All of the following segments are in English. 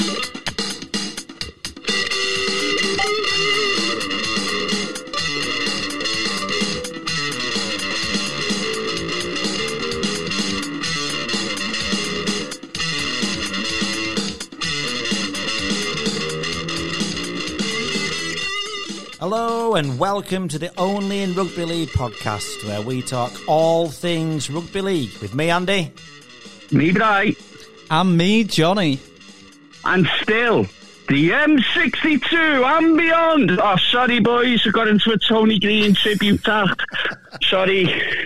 Hello and welcome to the Only in Rugby League podcast, where we talk all things rugby league with me, Andy. Me, Bri. And me, Johnny. And still, the M62 and beyond. Oh, sorry, boys, I got into a Tony Green tribute act. Sorry.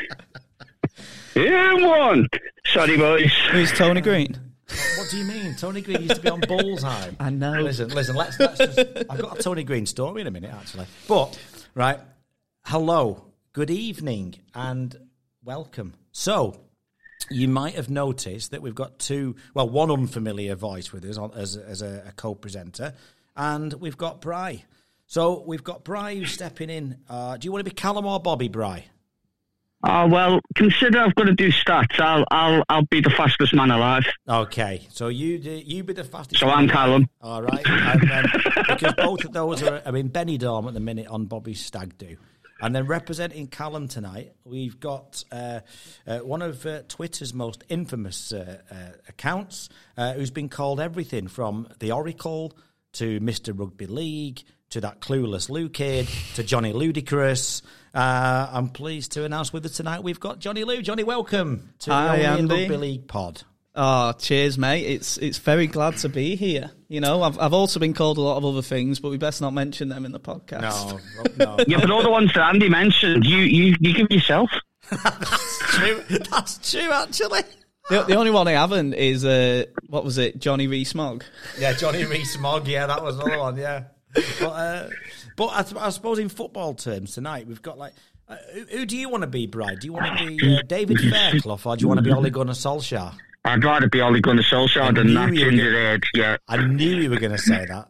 M1. Sorry, boys. Who's Tony Green? What do you mean? Tony Green used to be on Bullseye. I know. Listen, let's just... I've got a Tony Green story in a minute, actually. But, right, hello, good evening, and welcome. So, you might have noticed that we've got one unfamiliar voice with us as a co-presenter, and we've got Bri. So, we've got Bri who's stepping in. Do you want to be Callum or Bobby, Bri? Oh, well, consider I've got to do stats. I'll be the fastest man alive. Okay, so you be the fastest. So I'm Callum. All right, and because both of those are in Benidorm at the minute on Bobby's stag do. And then representing Callum tonight, we've got one of Twitter's most infamous accounts, who's been called everything from the Oracle to Mr. Rugby League to that clueless Lou kid to Johnny Ludicrous. I'm pleased to announce with us tonight we've got Johnny Lou. Johnny, welcome to the Only in Rugby League pod. Oh, cheers, mate. It's very glad to be here. You know, I've also been called a lot of other things, but we best not mention them in the podcast. No. Yeah, but all the ones that Andy mentioned, you give yourself. That's true, actually. The only one I haven't is, what was it, Johnny Rees-Mogg? Yeah, Johnny Rees-Mogg, yeah, that was another one, yeah. But I suppose in football terms tonight, we've got who do you want to be, Bride? Do you want to be David Fairclough, or do you want to be Ole Gunnar Solskjaer? I'd rather be Ole Gunnar Solskjaer than that ginger head, yeah. I knew you were going to say that.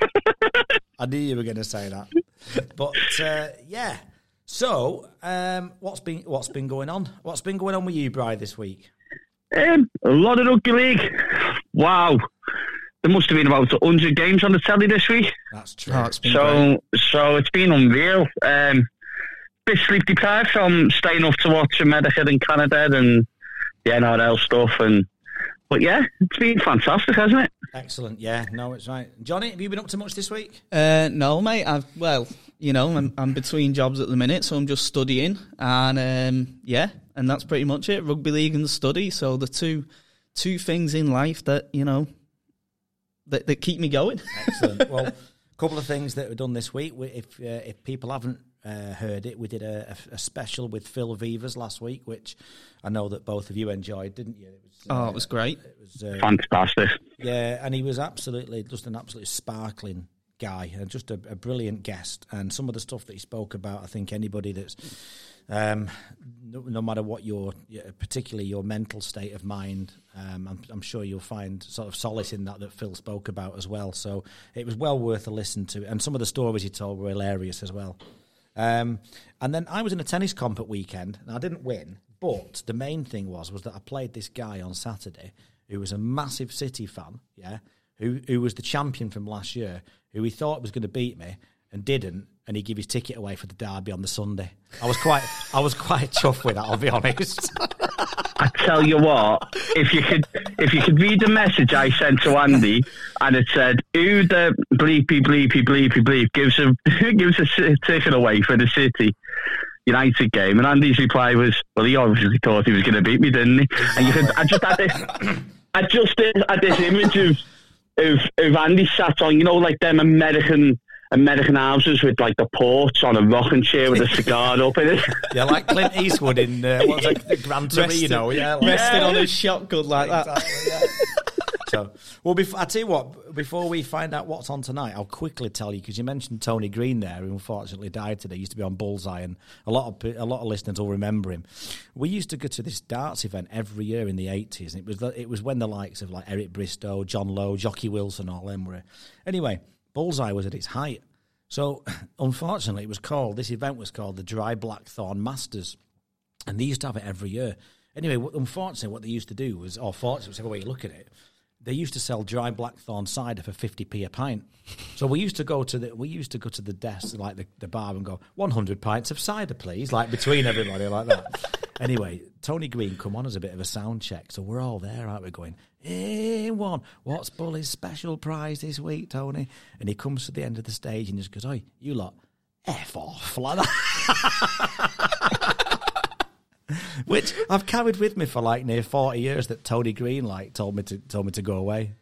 But, yeah. So, what's been going on? What's been going on with you, Bride, this week? A lot of rugby league. Wow. There must have been about 100 games on the telly this week. That's true. Oh, it's been great. So it's been unreal. Bit sleep deprived from staying up to watch America and Canada and the NRL stuff. But yeah, it's been fantastic, hasn't it? Excellent. Yeah, no, it's right. Johnny, have you been up to much this week? No, mate. I'm between jobs at the minute, so I'm just studying. And and that's pretty much it. Rugby league and study. So the two things in life that, you know, that keep me going. Excellent. Well, a couple of things that were done this week. If people haven't heard it, we did a special with Phil Vivas last week, which I know that both of you enjoyed, didn't you? It was great. It was fantastic. Yeah, and he was an absolutely sparkling guy and just a brilliant guest. And some of the stuff that he spoke about, I think anybody that's no matter what particularly your mental state of mind, I'm sure you'll find sort of solace in that Phil spoke about as well. So it was well worth a listen to, and some of the stories he told were hilarious as well. And then I was in a tennis comp at weekend, and I didn't win, but the main thing was that I played this guy on Saturday who was a massive City fan, yeah, who was the champion from last year, who he thought was going to beat me and didn't, and he gave his ticket away for the derby on the Sunday. I was quite chuffed with that, I'll be honest. I tell you what, if you could read the message I sent to Andy, and it said, "Who the bleepy gives a ticket away for the City United game?" And Andy's reply was, "Well, he obviously thought he was going to beat me, didn't he?" And you could, I just had this image of Andy sat on, you know, like them American houses with like the porch on a rocking chair with a cigar up in it. Yeah, like Clint Eastwood in what's like Gran Torino. Resting on his shotgun like that. Yeah. So, well, I tell you what. Before we find out what's on tonight, I'll quickly tell you, because you mentioned Tony Green there, who unfortunately died today. He used to be on Bullseye, and a lot of listeners will remember him. We used to go to this darts event every year in the 80s, and it was when the likes of like Eric Bristow, John Lowe, Jockey Wilson, all them were. Anyway, Bullseye was at its height. So, unfortunately, this event was called the Dry Blackthorn Masters, and they used to have it every year. Anyway, unfortunately, what they used to do was, or fortunately, whichever way you look at it, they used to sell dry blackthorn cider for 50p a pint. So we used to go to the desk, like the bar, and go 100 pints of cider, please, like between everybody like that. Anyway, Tony Green come on as a bit of a sound check, so we're all there, aren't we? Going, hey, what's Bully's special prize this week, Tony? And he comes to the end of the stage and just goes, "Oi, you lot, F off," like that. Which I've carried with me for like near 40 years. That Tony Green told me to go away.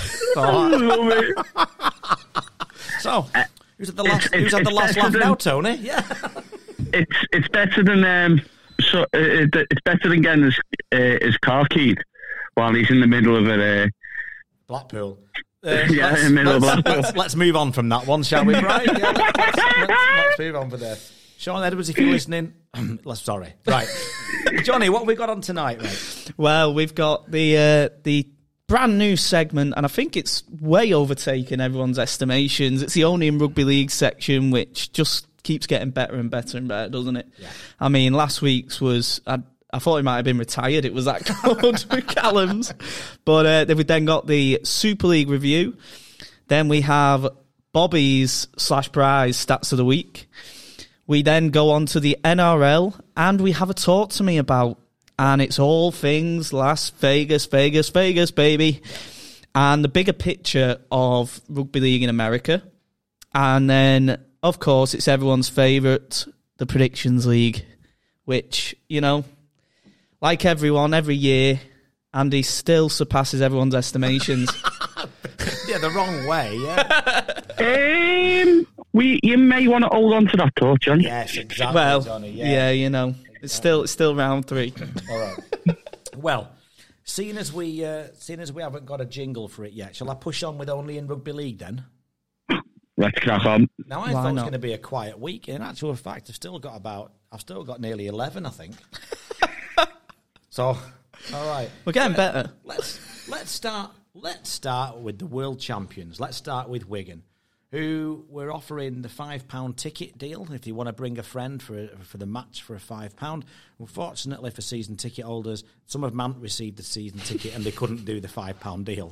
So, who's at the last laugh now, Tony? Yeah, it's better than it's better than getting his car keyed while he's in the middle of a Blackpool. In the middle of Blackpool. Let's move on from that one, shall we, Brian? Yeah, let's move on for there. Sean Edwards, if you're listening, sorry. Right. Johnny, what have we got on tonight, mate? Well, we've got the brand new segment, and I think it's way overtaken everyone's estimations. It's the only in rugby league section, which just keeps getting better and better and better, doesn't it? Yeah. I mean, last week's was... I thought he might have been retired. It was that good with Callum's. But we've then got the Super League review. Then we have Bobby's /Prize stats of the week. We then go on to the NRL, and we have a talk to me about, and it's all things Las Vegas, Vegas, Vegas, baby. And the bigger picture of rugby league in America. And then, of course, it's everyone's favourite, the Predictions League, which, you know, like everyone, every year, Andy still surpasses everyone's estimations. Yeah, the wrong way, yeah. You may want to hold on to that thought, Johnny. Yes, exactly, well, Johnny. Yeah, you know, it's still round 3. All right. Well, seeing as we haven't got a jingle for it yet, shall I push on with Only in Rugby League then? Let's crack on. Now I thought it was going to be a quiet week. In actual fact, I've still got nearly 11, I think. So, all right, we're getting better. Let's start with the world champions. Let's start with Wigan, who were offering the £5 ticket deal if you want to bring a friend for the match for a £5. Unfortunately for season ticket holders, some of them received the season ticket and they couldn't do the £5 deal.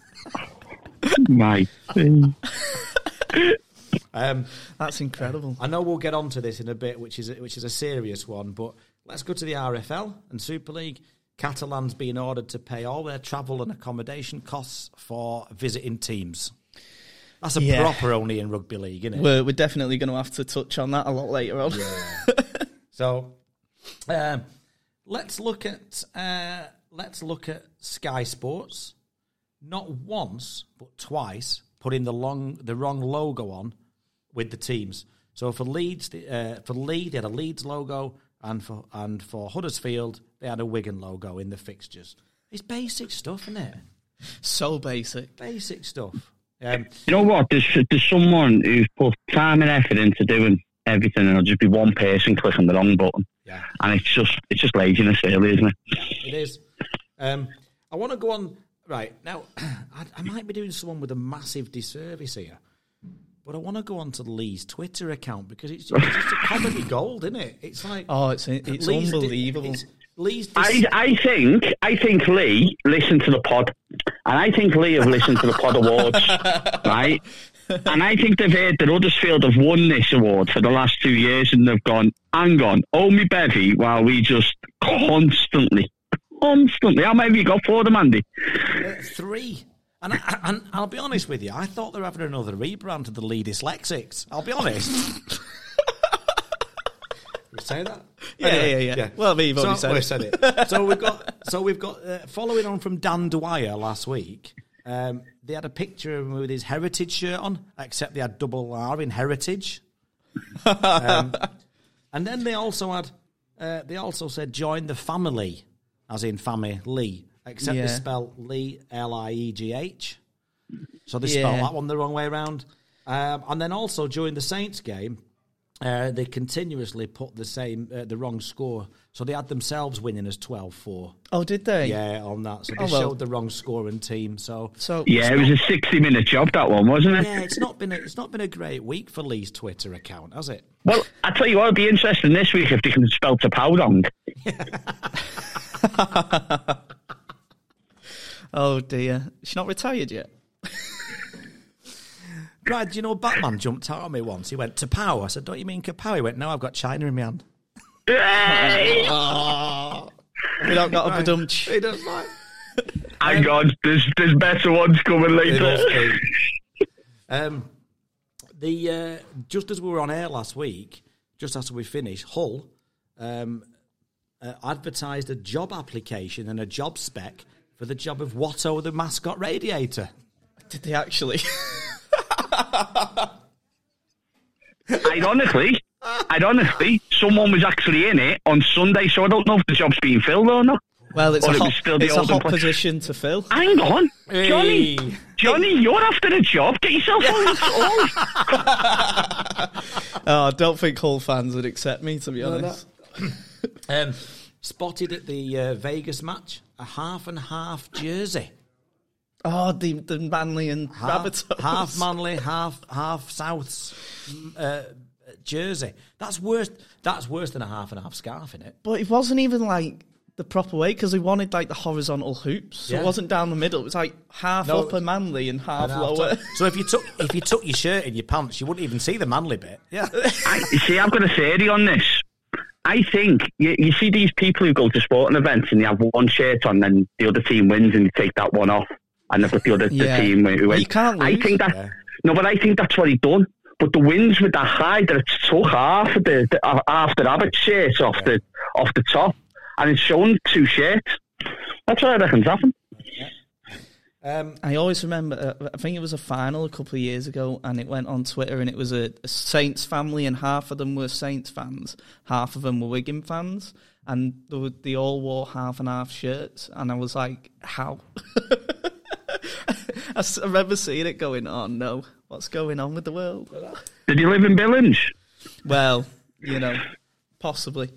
My thing. That's incredible. I know we'll get on to this in a bit, which is a serious one, but let's go to the RFL and Super League. Catalans being ordered to pay all their travel and accommodation costs for visiting teams. That's a proper Only in Rugby League, isn't it? We're definitely going to have to touch on that a lot later on. Yeah. So, let's look at Sky Sports. Not once, but twice, putting the wrong logo on with the teams. So for Leeds, they had a Leeds logo, and for Huddersfield, they had a Wigan logo in the fixtures. It's basic stuff, isn't it? So basic. Basic stuff. You know what? There's someone who's put time and effort into doing everything, and it'll just be one person clicking the wrong button. Yeah. And it's just laziness, really, isn't it? It is. I want to go on. Right, now, I might be doing someone with a massive disservice here, but I want to go on to Lee's Twitter account because it's just a comedy gold, isn't it? It's like... Oh, it's unbelievable. I think Lee listened to the pod, and I think Lee have listened to the pod awards, right? And I think they've heard that Huddersfield have won this award for the last 2 years, and they've gone, hang on, hold me bevy, while we just constantly. How many have you got for them, Andy? 3. And I'll be honest with you, I thought they were having another rebrand to the Lee Dyslexics. I'll be honest. We say that? Yeah, anyway, yeah. Well, we've already said it. So we've got following on from Dan Dwyer last week. They had a picture of him with his heritage shirt on, except they had double R in heritage. And then they also had. They also said join the family, as in family, except they spell Lee Liegh. So they spell that one the wrong way around. And then also during the Saints game, they continuously put the wrong score. So they had themselves winning as 12-4. Oh, did they? Yeah, on that. So they showed the wrong scoring team. So yeah, it was a 60-minute job, that one, wasn't it? Yeah, it's not been a great week for Lee's Twitter account, has it? Well, I tell you what, it'll be interesting this week if they can spell Tapowdong. Oh dear, she's not retired yet. Right, do you know Batman jumped out at me once? He went, "Kapow." I said, "Don't you mean kapow?" He went, "No, I've got China in my hand." We don't got a badumch. He does like. Hang on, there's better ones coming later. Just as we were on air last week, just after we finished, Hull advertised a job application and a job spec for the job of Watto the mascot radiator. Did they actually? Ironically, someone was actually in it on Sunday, so I don't know if the job's beeen filled or not. Well, it's or a it hot, was still the it's a old hot place. position to fill. Hang on, Hey. Johnny, you're after a job. Get yourself on. Oh, I don't think Hull fans would accept me, to be honest. Spotted at the Vegas match, a half and half jersey. Oh, the Manly and Rabbitohs. Half Manly, half Souths jersey. That's worse than a half and half scarf, innit? But it wasn't even like the proper way because they wanted like the horizontal hoops. So Yeah. it wasn't down the middle. It was like half upper Manly and half lower. So if you took your shirt in your pants, you wouldn't even see the Manly bit. Yeah. I've got a theory on this. I think you see these people who go to sporting events and they have one shirt on, and the other team wins, and they take that one off, and they've got the other the team who wins. You can't lose. I think that but I think that's what he done. But the wins with that high that it's took half of the rabbit shirts off the top, and it's shown two shirts. That's what I reckon's happened. I always remember, I think it was a final a couple of years ago, and it went on Twitter, and it was a Saints family, and half of them were Saints fans, half of them were Wigan fans, and they all wore half and half shirts, and I was like, how? I remember seeing it going, oh no, what's going on with the world? Did you live in Billings? Well, possibly.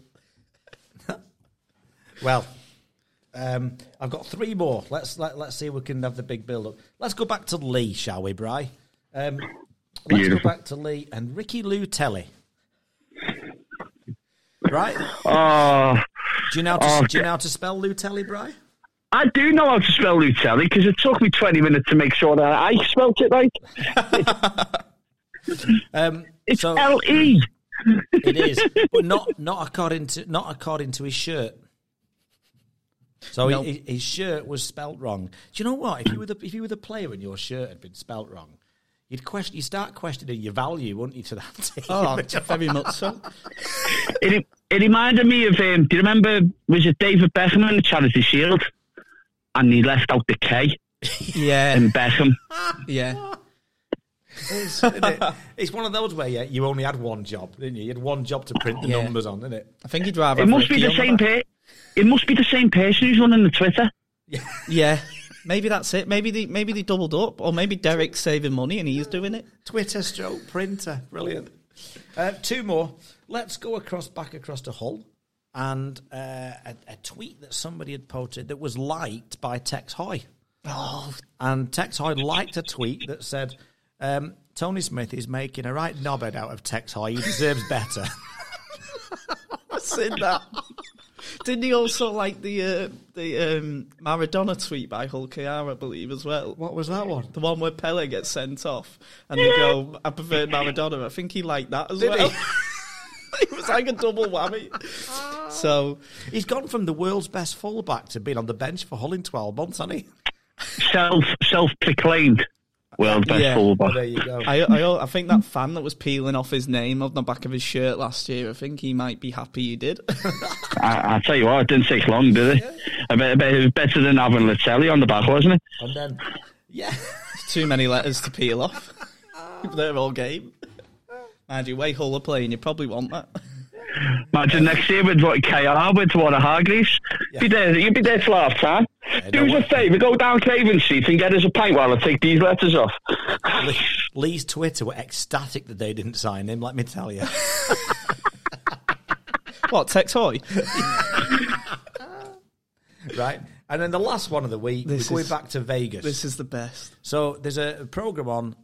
Well, I've got three more. Let's see if we can have the big build-up. Let's go back to Lee, shall we, Bri? Let's go back to Lee and Ricky Lutelli. Right? Oh, Do you know how to spell Lutelli, Bri? I do know how to spell Lutelli because it took me 20 minutes to make sure that I spelt it right. It's so, L-E. It is, but not according to his shirt. So No. his shirt was spelt wrong. Do you know what? If you were the player and your shirt had been spelt wrong, you'd start questioning your value, wouldn't you, to that team? Oh, very much so. It reminded me of, do you remember, was it David Beckham in the Charity Shield? And he left out the K Yeah. in Beckham. Yeah. It's one of those where you only had one job, didn't you? You had one job to print the numbers on, didn't it? I think he'd rather It have must be Ricky the on same back. It must be the same person who's running the Twitter. Yeah. Maybe that's it. Maybe they doubled up, or maybe Derek's saving money and he's doing it. Twitter stroke printer. Brilliant. Two more. Let's go back across to Hull. And a tweet that somebody had posted that was liked by Tex Hoy. Oh, And Tex Hoy liked a tweet that said, Tony Smith is making a right knobhead out of Tex Hoy. He deserves better. I said that. Didn't he also like the Maradona tweet by Hull KR, I believe, as well? What was that one? The one where Pele gets sent off and they go, I prefer Maradona. I think he liked that as well. he? It was like a double whammy. So He's gone from the world's best fullback to being on the bench for Hull in 12 months, hasn't he? Self-proclaimed world best Yeah. fullback. There you go. I think that fan that was peeling off his name on the back of his shirt last year, I think he might be happy he did. I tell you what, it didn't take long, did it? I bet it was better than having Lutelli on the back, wasn't it? And then, yeah. Too many letters to peel off. They're all game. Mind you, way Hull are playing, you probably want that. Imagine next year with what KR with what a Hargreaves. You'd be there till half time. Do us a favour, go down Craven Street and get us a pint while I take these letters off. Lee's Twitter were ecstatic that they didn't sign him, let me tell you. What, Tex Hoy? Right. And then the last one of the week, we're going back to Vegas. This is the best. So there's a programme on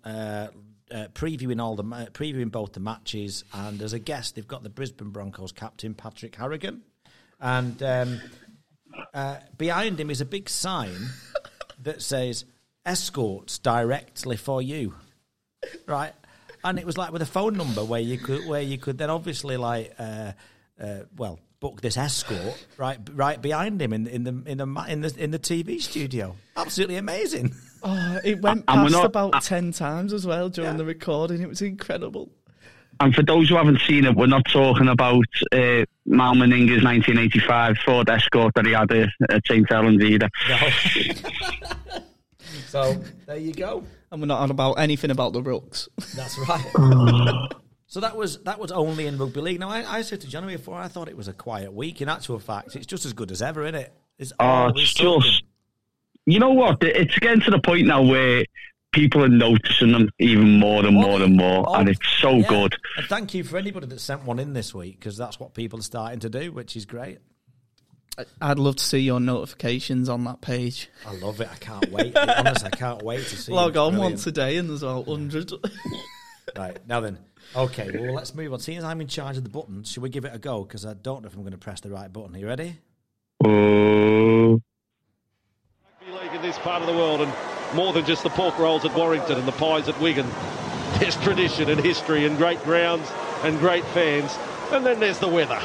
previewing both the matches, and as a guest they've got the Brisbane Broncos captain Patrick Harrigan, and behind him is a big sign that says escorts directly for you, right? And it was like with a phone number where you could then obviously like book this escort right behind him in the TV studio. Absolutely amazing. Oh, it went past about 10 times as well during the recording. It was incredible. And for those who haven't seen it, we're not talking about Mal Meninga's 1985 Ford Escort that he had at St Helens either. No. So there you go. And we're not on about anything about the Rooks. That's right. So that was only in rugby league. Now I said to Johnny before, I thought it was a quiet week. In actual fact, it's just as good as ever, isn't it? It's just. You know what? It's getting to the point now where people are noticing them even more and more and more, and it's so good. And thank you for anybody that sent one in this week, because that's what people are starting to do, which is great. I'd love to see your notifications on that page. I love it. I can't wait. Honestly, I can't wait to see. Log on once a day, and there's about 100. Right now then. Okay, well let's move on. Seeing as I'm in charge of the buttons, should we give it a go? Because I don't know if I'm going to press the right button. Are you ready? Rugby league in this part of the world, and more than just the pork rolls at Warrington and the pies at Wigan. There's tradition and history and great grounds and great fans. And then there's the weather.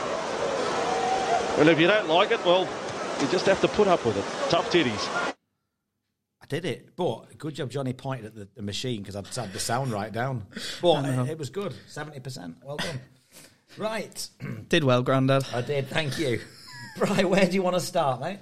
And if you don't like it, well, you just have to put up with it. Tough titties. I did it, but good job Johnny pointed at the machine, because I'd had the sound right down. But it was good, 70%. Well done. Right. Did well, Grandad. I did, thank you. Brian, where do you want to start, mate?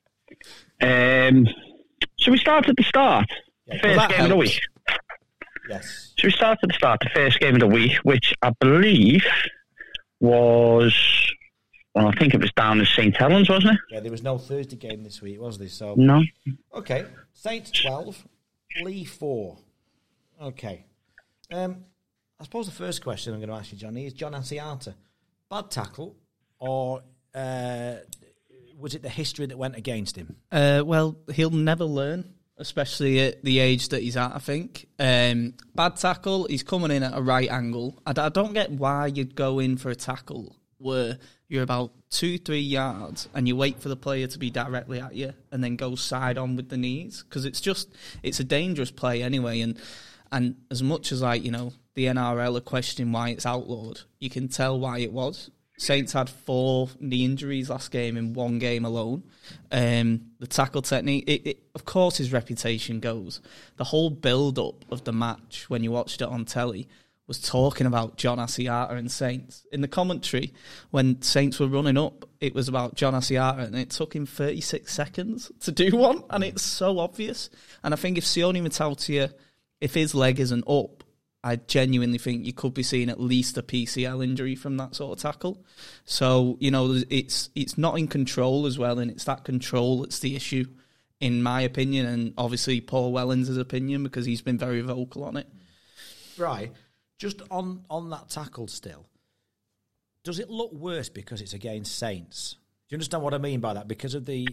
Should we start at the start? Yeah, first game of the week. Yes. Should we start at the start? The first game of the week, which I believe was, well, I think it was down at St Helens, wasn't it? Yeah, there was no Thursday game this week, was there? So no. Okay, Saints 12, Lee 4. Okay. I suppose the first question I'm going to ask you, Johnny, is John Asiata bad tackle, or was it the history that went against him? Well, he'll never learn, especially at the age that he's at, I think. Bad tackle, he's coming in at a right angle. I don't get why you'd go in for a tackle where you're about 2-3 yards and you wait for the player to be directly at you and then go side on with the knees, because it's a dangerous play anyway. And as much as, like, you know, the NRL are questioning why it's outlawed, you can tell why it was. Saints had 4 knee injuries last game in one game alone. The tackle technique, of course his reputation goes. The whole build-up of the match, when you watched it on telly, was talking about John Asiata and Saints. In the commentary, when Saints were running up, it was about John Asiata, and it took him 36 seconds to do one, and it's so obvious. And I think if Sione Matautia, if his leg isn't up, I genuinely think you could be seeing at least a PCL injury from that sort of tackle. So, you know, it's not in control as well, and it's that control that's the issue, in my opinion, and obviously Paul Wellens' opinion, because he's been very vocal on it. Right. Just on that tackle still, does it look worse because it's against Saints? Do you understand what I mean by that? Because of the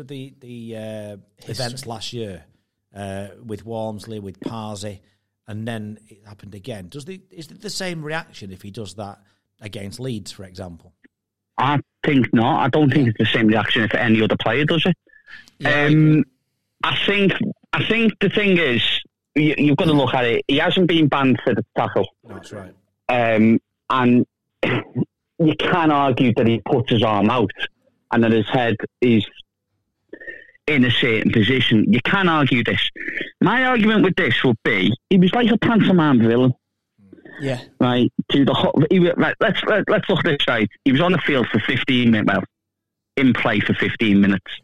events last year with Walmsley, with Parsi, and then it happened again. Is it the same reaction if he does that against Leeds, for example? I think not. I don't think it's the same reaction if any other player does it. Yeah, I think the thing is, you've got to look at it. He hasn't been banned for the tackle. That's right. And you can argue that he puts his arm out and that his head is in a certain position. You can argue this. My argument with this would be, he was like a pantomime villain. Yeah. Right. Let's look at this right. He was on the field for 15 minutes. Well, in play for 15 minutes.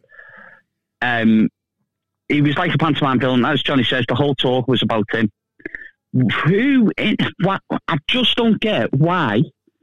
He was like a pantomime villain. As Johnny says, the whole talk was about him. I just don't get why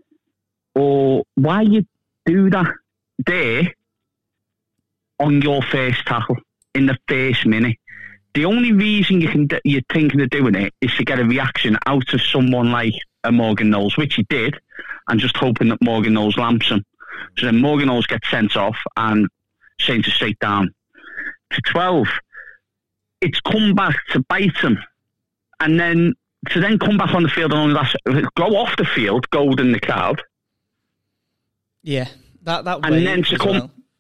you do that there on your first tackle in the first minute. The only reason you're thinking of doing it is to get a reaction out of someone like a Morgan Knowles, which he did, and just hoping that Morgan Knowles lamps him. So then Morgan Knowles gets sent off and sent straight down to 12. It's come back to bite him, and then to then come back on the field and only go off the field, gold in the crowd. Yeah, that and then to come, well.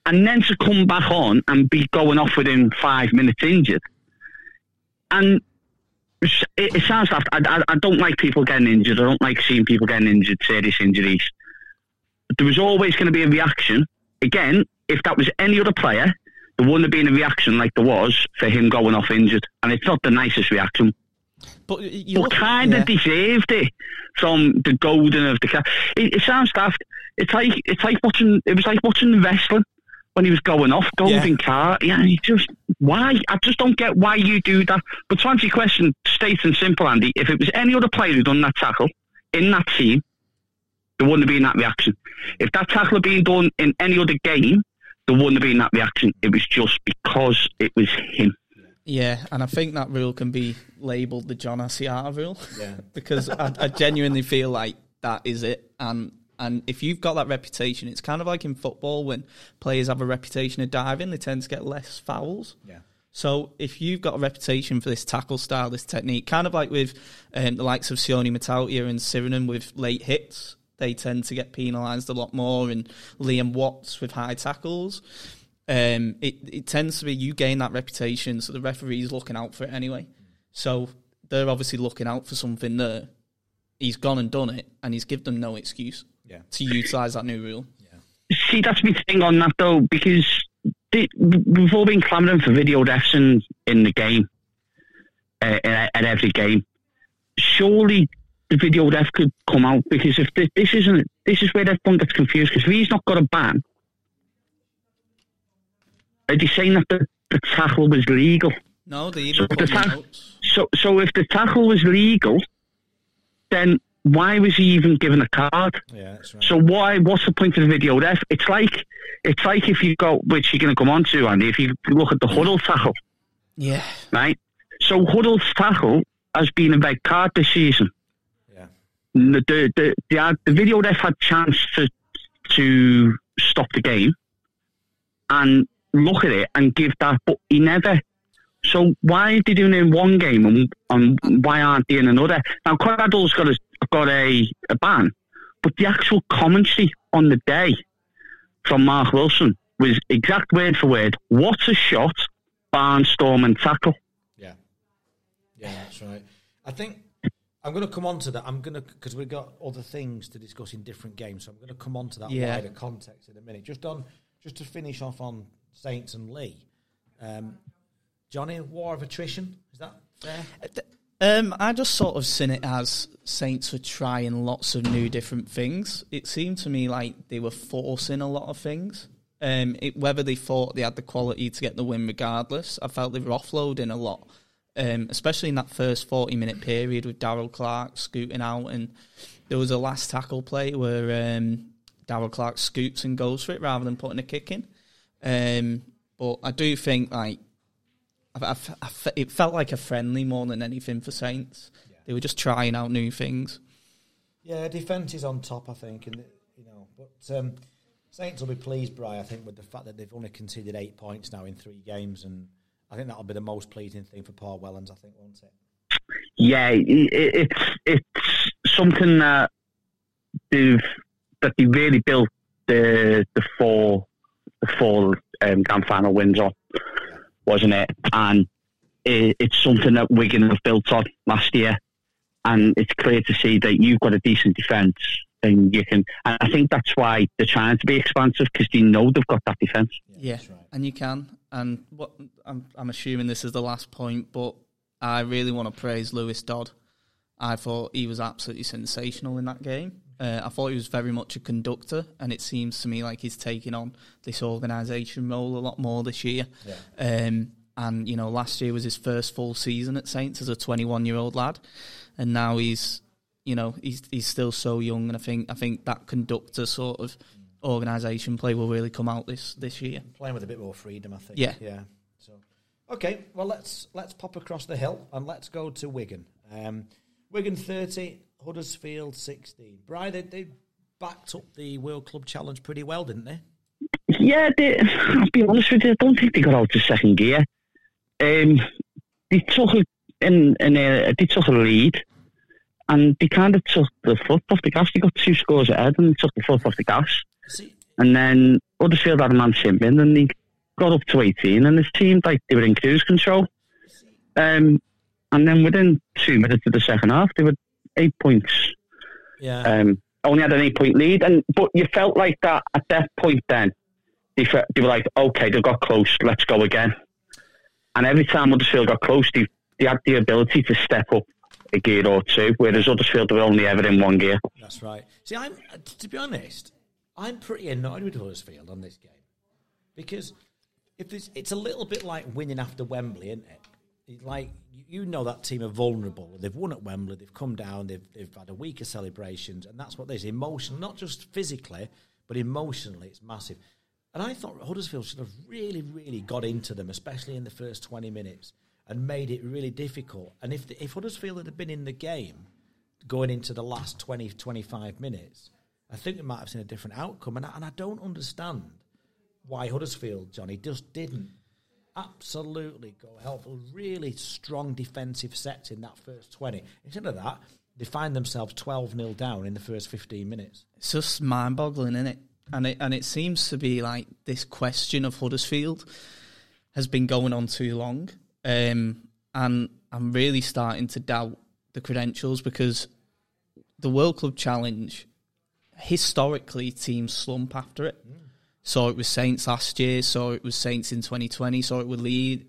and then to come back on and be going off within 5 minutes injured. And it sounds daft. I don't like people getting injured. I don't like seeing people getting injured, serious injuries. But there was always going to be a reaction. Again, if that was any other player, there wouldn't have been a reaction like there was for him going off injured. And it's not the nicest reaction. But kind of deserved it from the golden of the... It sounds daft. It's like watching... It was like watching wrestling when he was going off, golden car. Yeah, why? I just don't get why you do that. But to answer your question, straight and simple, Andy, if it was any other player who'd done that tackle in that team, there wouldn't have been that reaction. If that tackle had been done in any other game, there wouldn't have been that reaction. It was just because it was him. Yeah, and I think that rule can be labelled the John Asiata rule. Yeah. Because I genuinely feel like that is it. And if you've got that reputation, it's kind of like in football when players have a reputation of diving, they tend to get less fouls. Yeah. So if you've got a reputation for this tackle style, this technique, kind of like with the likes of Sione Matautia and Sirinen with late hits, they tend to get penalised a lot more, and Liam Watts with high tackles. It tends to be you gain that reputation, so the referee's looking out for it anyway. So they're obviously looking out for something there. He's gone and done it, and he's given them no excuse to utilise that new rule. Yeah. See, that's my thing on that, though, because we've all been clamouring for video refs in the game, at every game. Surely the video ref could come out, because if this is where everyone gets confused, because if he's not got a ban, are they saying that the tackle was legal? No, they even put notes. So if the tackle was legal, then why was he even given a card? Yeah, that's right. So what's the point of the video ref? It's like if you go, which you're going to come on to, Andy, if you look at the Huddle tackle. Yeah. Right? So Huddle's tackle has been a red card this season. Yeah. The video ref had chance to stop the game and look at it and give that, but he never. So why are they doing it in one game and why aren't they in another? Now, Corradell's got a ban, but the actual commentary on the day from Mark Wilson was exact word for word. What's a shot, barnstorm and tackle? Yeah, that's right. I think I'm going to come on to that. Because we've got other things to discuss in different games, so I'm going to come on to that wider context in a minute. Just to finish off on Saints and Lee. Johnny, war of attrition, is that fair? I just sort of seen it as Saints were trying lots of new different things. It seemed to me like they were forcing a lot of things. Whether they thought they had the quality to get the win regardless, I felt they were offloading a lot, especially in that first 40-minute period with Darryl Clark scooting out, and there was a last tackle play where Darryl Clark scoots and goes for it rather than putting a kick in. But I do think it felt like a friendly more than anything for Saints. Yeah. They were just trying out new things. Yeah, defence is on top, I think, and but Saints will be pleased, Bri, I think, with the fact that they've only conceded 8 points now in 3 games, and I think that'll be the most pleasing thing for Paul Wellens, I think, won't it? Yeah, it's something that they really built the four grand final wins on, wasn't it? And it's something that Wigan have built on last year, and it's clear to see that you've got a decent defence, then you can. And I think that's why they're trying to be expansive, because they know they've got that defence. Yeah, right. And you can. And what I'm assuming this is the last point, but I really want to praise Lewis Dodd. I thought he was absolutely sensational in that game. I thought he was very much a conductor, and it seems to me like he's taking on this organisation role a lot more this year. Yeah. And, last year was his first full season at Saints as a 21-year-old lad, and now he's still so young, and I think that conductor sort of organisation play will really come out this year. Playing with a bit more freedom, I think. Yeah. So, okay, well, let's pop across the hill, and let's go to Wigan. Wigan 30, Huddersfield 16. Brian, they backed up the World Club Challenge pretty well, didn't they? Yeah, I'll be honest with you, I don't think they got out to second gear. They took a lead, and they kind of took the foot off the gas. They got 2 scores ahead, and they took the foot off the gas. See, And then Huddersfield had a man Simbin, and they got up to 18, and it seemed like they were in cruise control. And then within 2 minutes of the second half, they were 8 points. Yeah. Only had an 8-point lead, but you felt like that at that point. Then they were like, okay, they got close. Let's go again. And every time Huddersfield got close, they had the ability to step up a gear or two, whereas Huddersfield were only ever in one gear. That's right. See, to be honest, I'm pretty annoyed with Huddersfield on this game because it's a little bit like winning after Wembley, isn't it? Like, you know that team are vulnerable. They've won at Wembley. They've come down. They've had a week of celebrations, and that's what there's emotional, not just physically, but emotionally, it's massive. And I thought Huddersfield should have really, really got into them, especially in the first 20 minutes, and made it really difficult. And if Huddersfield had been in the game going into the last 20, 25 minutes, I think we might have seen a different outcome. And I don't understand why Huddersfield, Johnny, just didn't absolutely go helpful. Really strong defensive sets in that first 20. Instead of that, they find themselves 12-0 down in the first 15 minutes. It's just mind-boggling, isn't it? And it seems to be like this question of Huddersfield has been going on too long. And I'm really starting to doubt the credentials because the World Club Challenge, historically, teams slump after it. So it was Saints last year, so it was Saints in 2020, so it would Leeds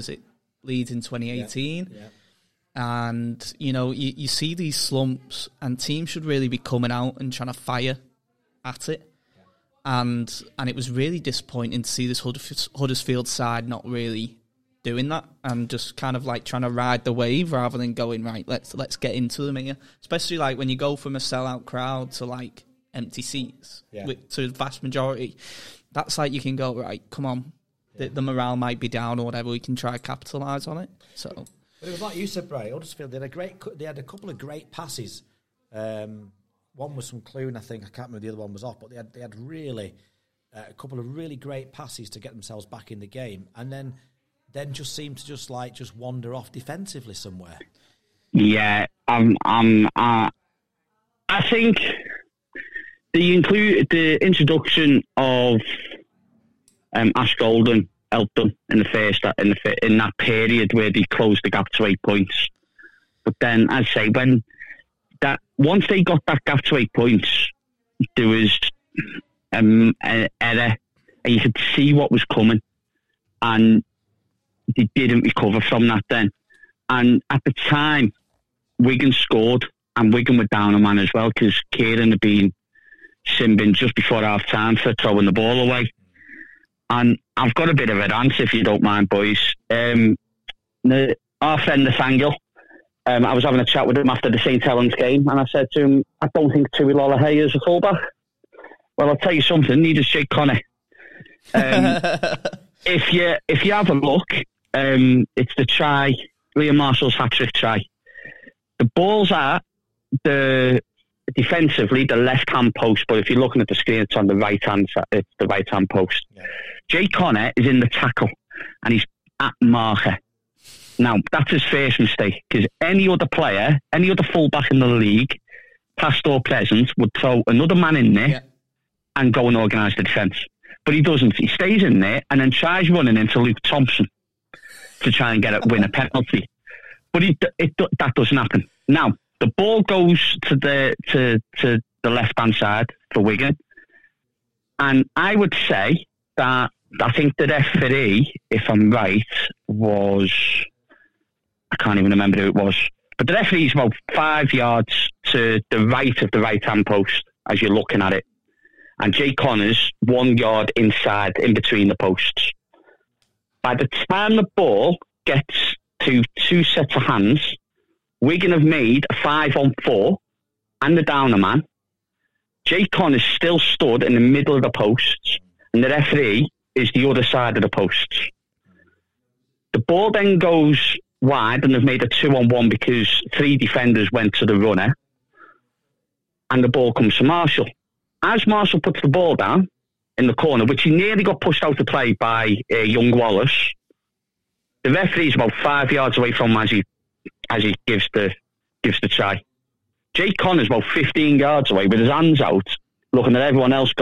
in 2018. Yeah. And, you see these slumps and teams should really be coming out and trying to fire at it. And it was really disappointing to see this Huddersfield side not really doing that and just kind of like trying to ride the wave rather than going, right, let's get into them here. Especially like when you go from a sellout crowd to like empty seats to the vast majority. That's like you can go, right, come on, the morale might be down or whatever, we can try to capitalise on it. So, but it was like you said, Bray, Huddersfield, they had a couple of great passes. One was from Clune, I think. I can't remember the other one was off, but they had really a couple of really great passes to get themselves back in the game, and then just seemed to just wander off defensively somewhere. Yeah, I think the introduction of Ash Golden helped them in that period where they closed the gap to 8 points. But then, as I say, once they got that gap to 8 points, there was an error, and you could see what was coming, and they didn't recover from that then. And at the time, Wigan scored, and Wigan were down a man as well, because Kieran had been simbing just before half-time for throwing the ball away. And I've got a bit of a rant, if you don't mind, boys. Our friend Nathaniel, I was having a chat with him after the St Helens game, and I said to him, I don't think Tui Lolohea is a fullback. Well, I'll tell you something, neither is Jake Connor. If you have a look, it's the try, Liam Marshall's hat-trick try. The ball's at defensively the left-hand post, but if you're looking at the screen, it's on the right-hand side, it's the right-hand post. Yeah. Jake Connor is in the tackle, and he's at marker. Now, that's his first mistake, because any other player, any other fullback in the league, past or present, would throw another man in there and go and organise the defence. But he doesn't. He stays in there and then tries running into Luke Thompson to try and win a penalty. But that doesn't happen. Now, the ball goes to the left-hand side for Wigan. And I would say that I think the referee, if I'm right, was... I can't even remember who it was. But the referee's about 5 yards to the right of the right-hand post as you're looking at it. And Jake Connor's 1 yard inside, in between the posts. By the time the ball gets to two sets of hands, Wigan have made a 5-on-4 and the downer man. Jake Connor's still stood in the middle of the posts, and the referee is the other side of the posts. The ball then goes wide, and they've made a 2-on-1 because 3 defenders went to the runner, and the ball comes to Marshall. As Marshall puts the ball down in the corner, which he nearly got pushed out of play by young Wallace, the referee's about 5 yards away from him as he gives the try. Jake Connor's about 15 yards away with his hands out, looking at everyone else going,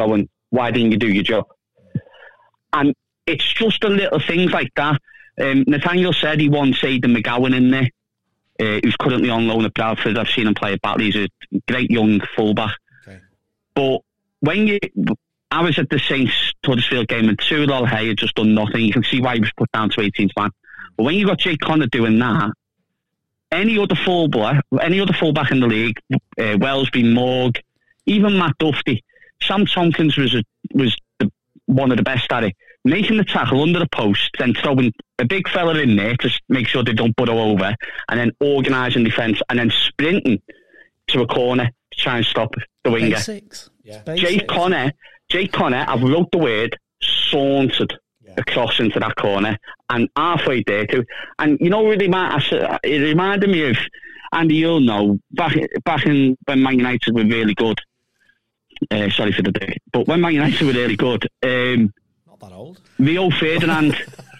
Why didn't you do your job? And it's just the little things like that. Nathaniel said he wants Aidan McGowan in there, who's currently on loan at Bradford. I've seen him play at Batley. He's a great young fullback. Okay. But I was at the Saints Huddersfield game and Cyril Hay had just done nothing. You can see why he was put down to 18th man. But when you got Jake Connor doing that, any other fullback in the league, Wellesby, Morg, even Matt Duffy, Sam Tompkins was one of the best at it. Making the tackle under the post, then throwing a big fella in there to make sure they don't burrow over, and then organising defence, and then sprinting to a corner to try and stop the winger. Basics. Yeah. Jake Connor, I wrote the word, sauntered across into that corner, and halfway there too. And you know, it reminded me of, Andy, you'll know, back in when Man United were really good. Sorry for the day, but when Man United were really good, not that old. Rio Ferdinand,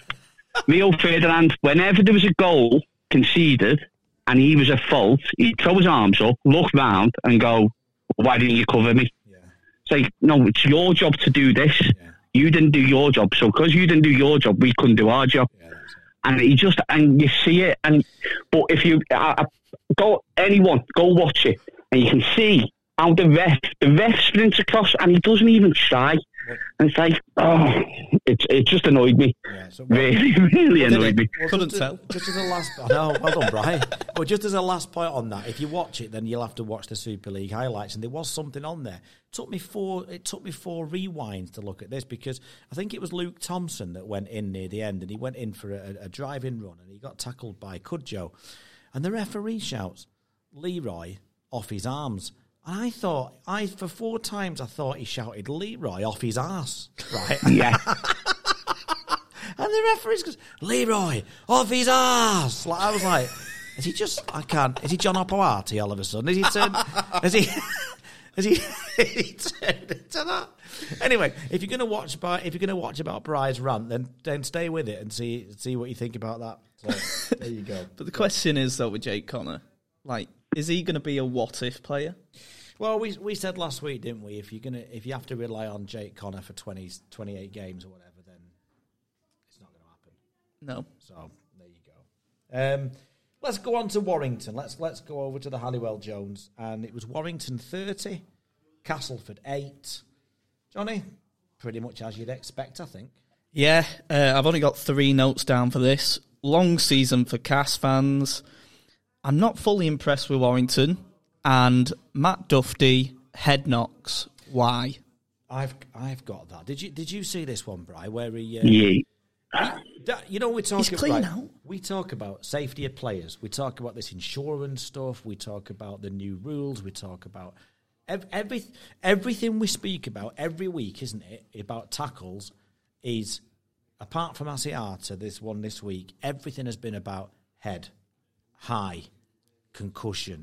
whenever there was a goal conceded and he was at fault, he'd throw his arms up, look round, and go, "Why didn't you cover me?" Yeah. It's like, no, it's your job to do this. Yeah. You didn't do your job, so because you didn't do your job, we couldn't do our job. Yeah, and you see it. But if you go watch it, and you can see how the ref sprints across, and he doesn't even try. And it's like, it just annoyed me. Yeah, so really annoyed me. Couldn't tell. Just as a last, well done, Brian. But just as a last point on that, if you watch it, then you'll have to watch the Super League highlights, and there was something on there. It took me four rewinds to look at this, because I think it was Luke Thompson that went in near the end, and he went in for a drive-in run, and he got tackled by Cudjoe, and the referee shouts, "Leroy off his arms." And for 4 times, I thought he shouted Leroy off his arse, right? Yeah. And the referee goes, "Leroy off his arse." Like, I was like, is he John Opoati all of a sudden? Has he turned into that? Anyway, if you're going to watch about Bry's rant, then stay with it and see what you think about that. So, there you go. But the question is, though, with Jake Connor, like, is he going to be a what-if player? Well, we said last week, didn't we? If you have to rely on Jake Connor for 28 games or whatever, then it's not going to happen. No. So there you go. Let's go on to Warrington. Let's go over to the Halliwell Jones, and it was Warrington 30, Castleford 8. Johnny, pretty much as you'd expect, I think. Yeah, I've only got 3 notes down for this. Long season for Cass fans. I'm not fully impressed with Warrington. And Matt Duffy, head knocks. Why? I've got that. Did you see this one, Bri? Where he? You know, we're talking. He's clean out. We talk about safety of players. We talk about this insurance stuff. We talk about the new rules. We talk about everything we speak about every week, isn't it? About tackles is, apart from Asiata, this week, everything has been about head, high, concussion.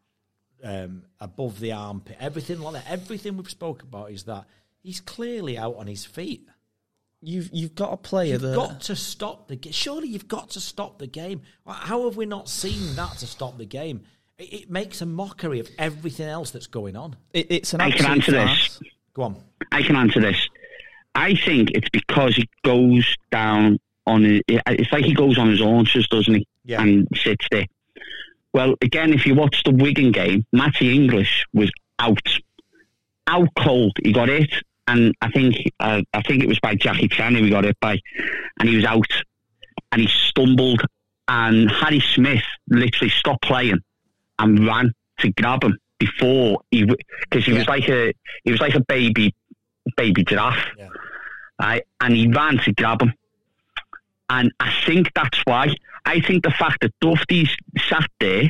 Above the armpit, everything like that. Everything we've spoke about is that he's clearly out on his feet. You've got a player there. You've got to stop the game. Surely you've got to stop the game. How have we not seen that to stop the game? It makes a mockery of everything else that's going on. It's an I can answer farce. this. Go on. I can answer this. I think it's because he goes down on. It's like he goes on his haunches, doesn't he? Yeah. And sits there. Well, again, if you watch the Wigan game, Matty English was out cold. He got hit, and I think it was by Jackie Chan he got hit by, and he was out, and he stumbled, and Harry Smith literally stopped playing and ran to grab him before because he was like a baby giraffe, right? And he ran to grab him, and I think that's why. I think the fact that Duffy's sat there,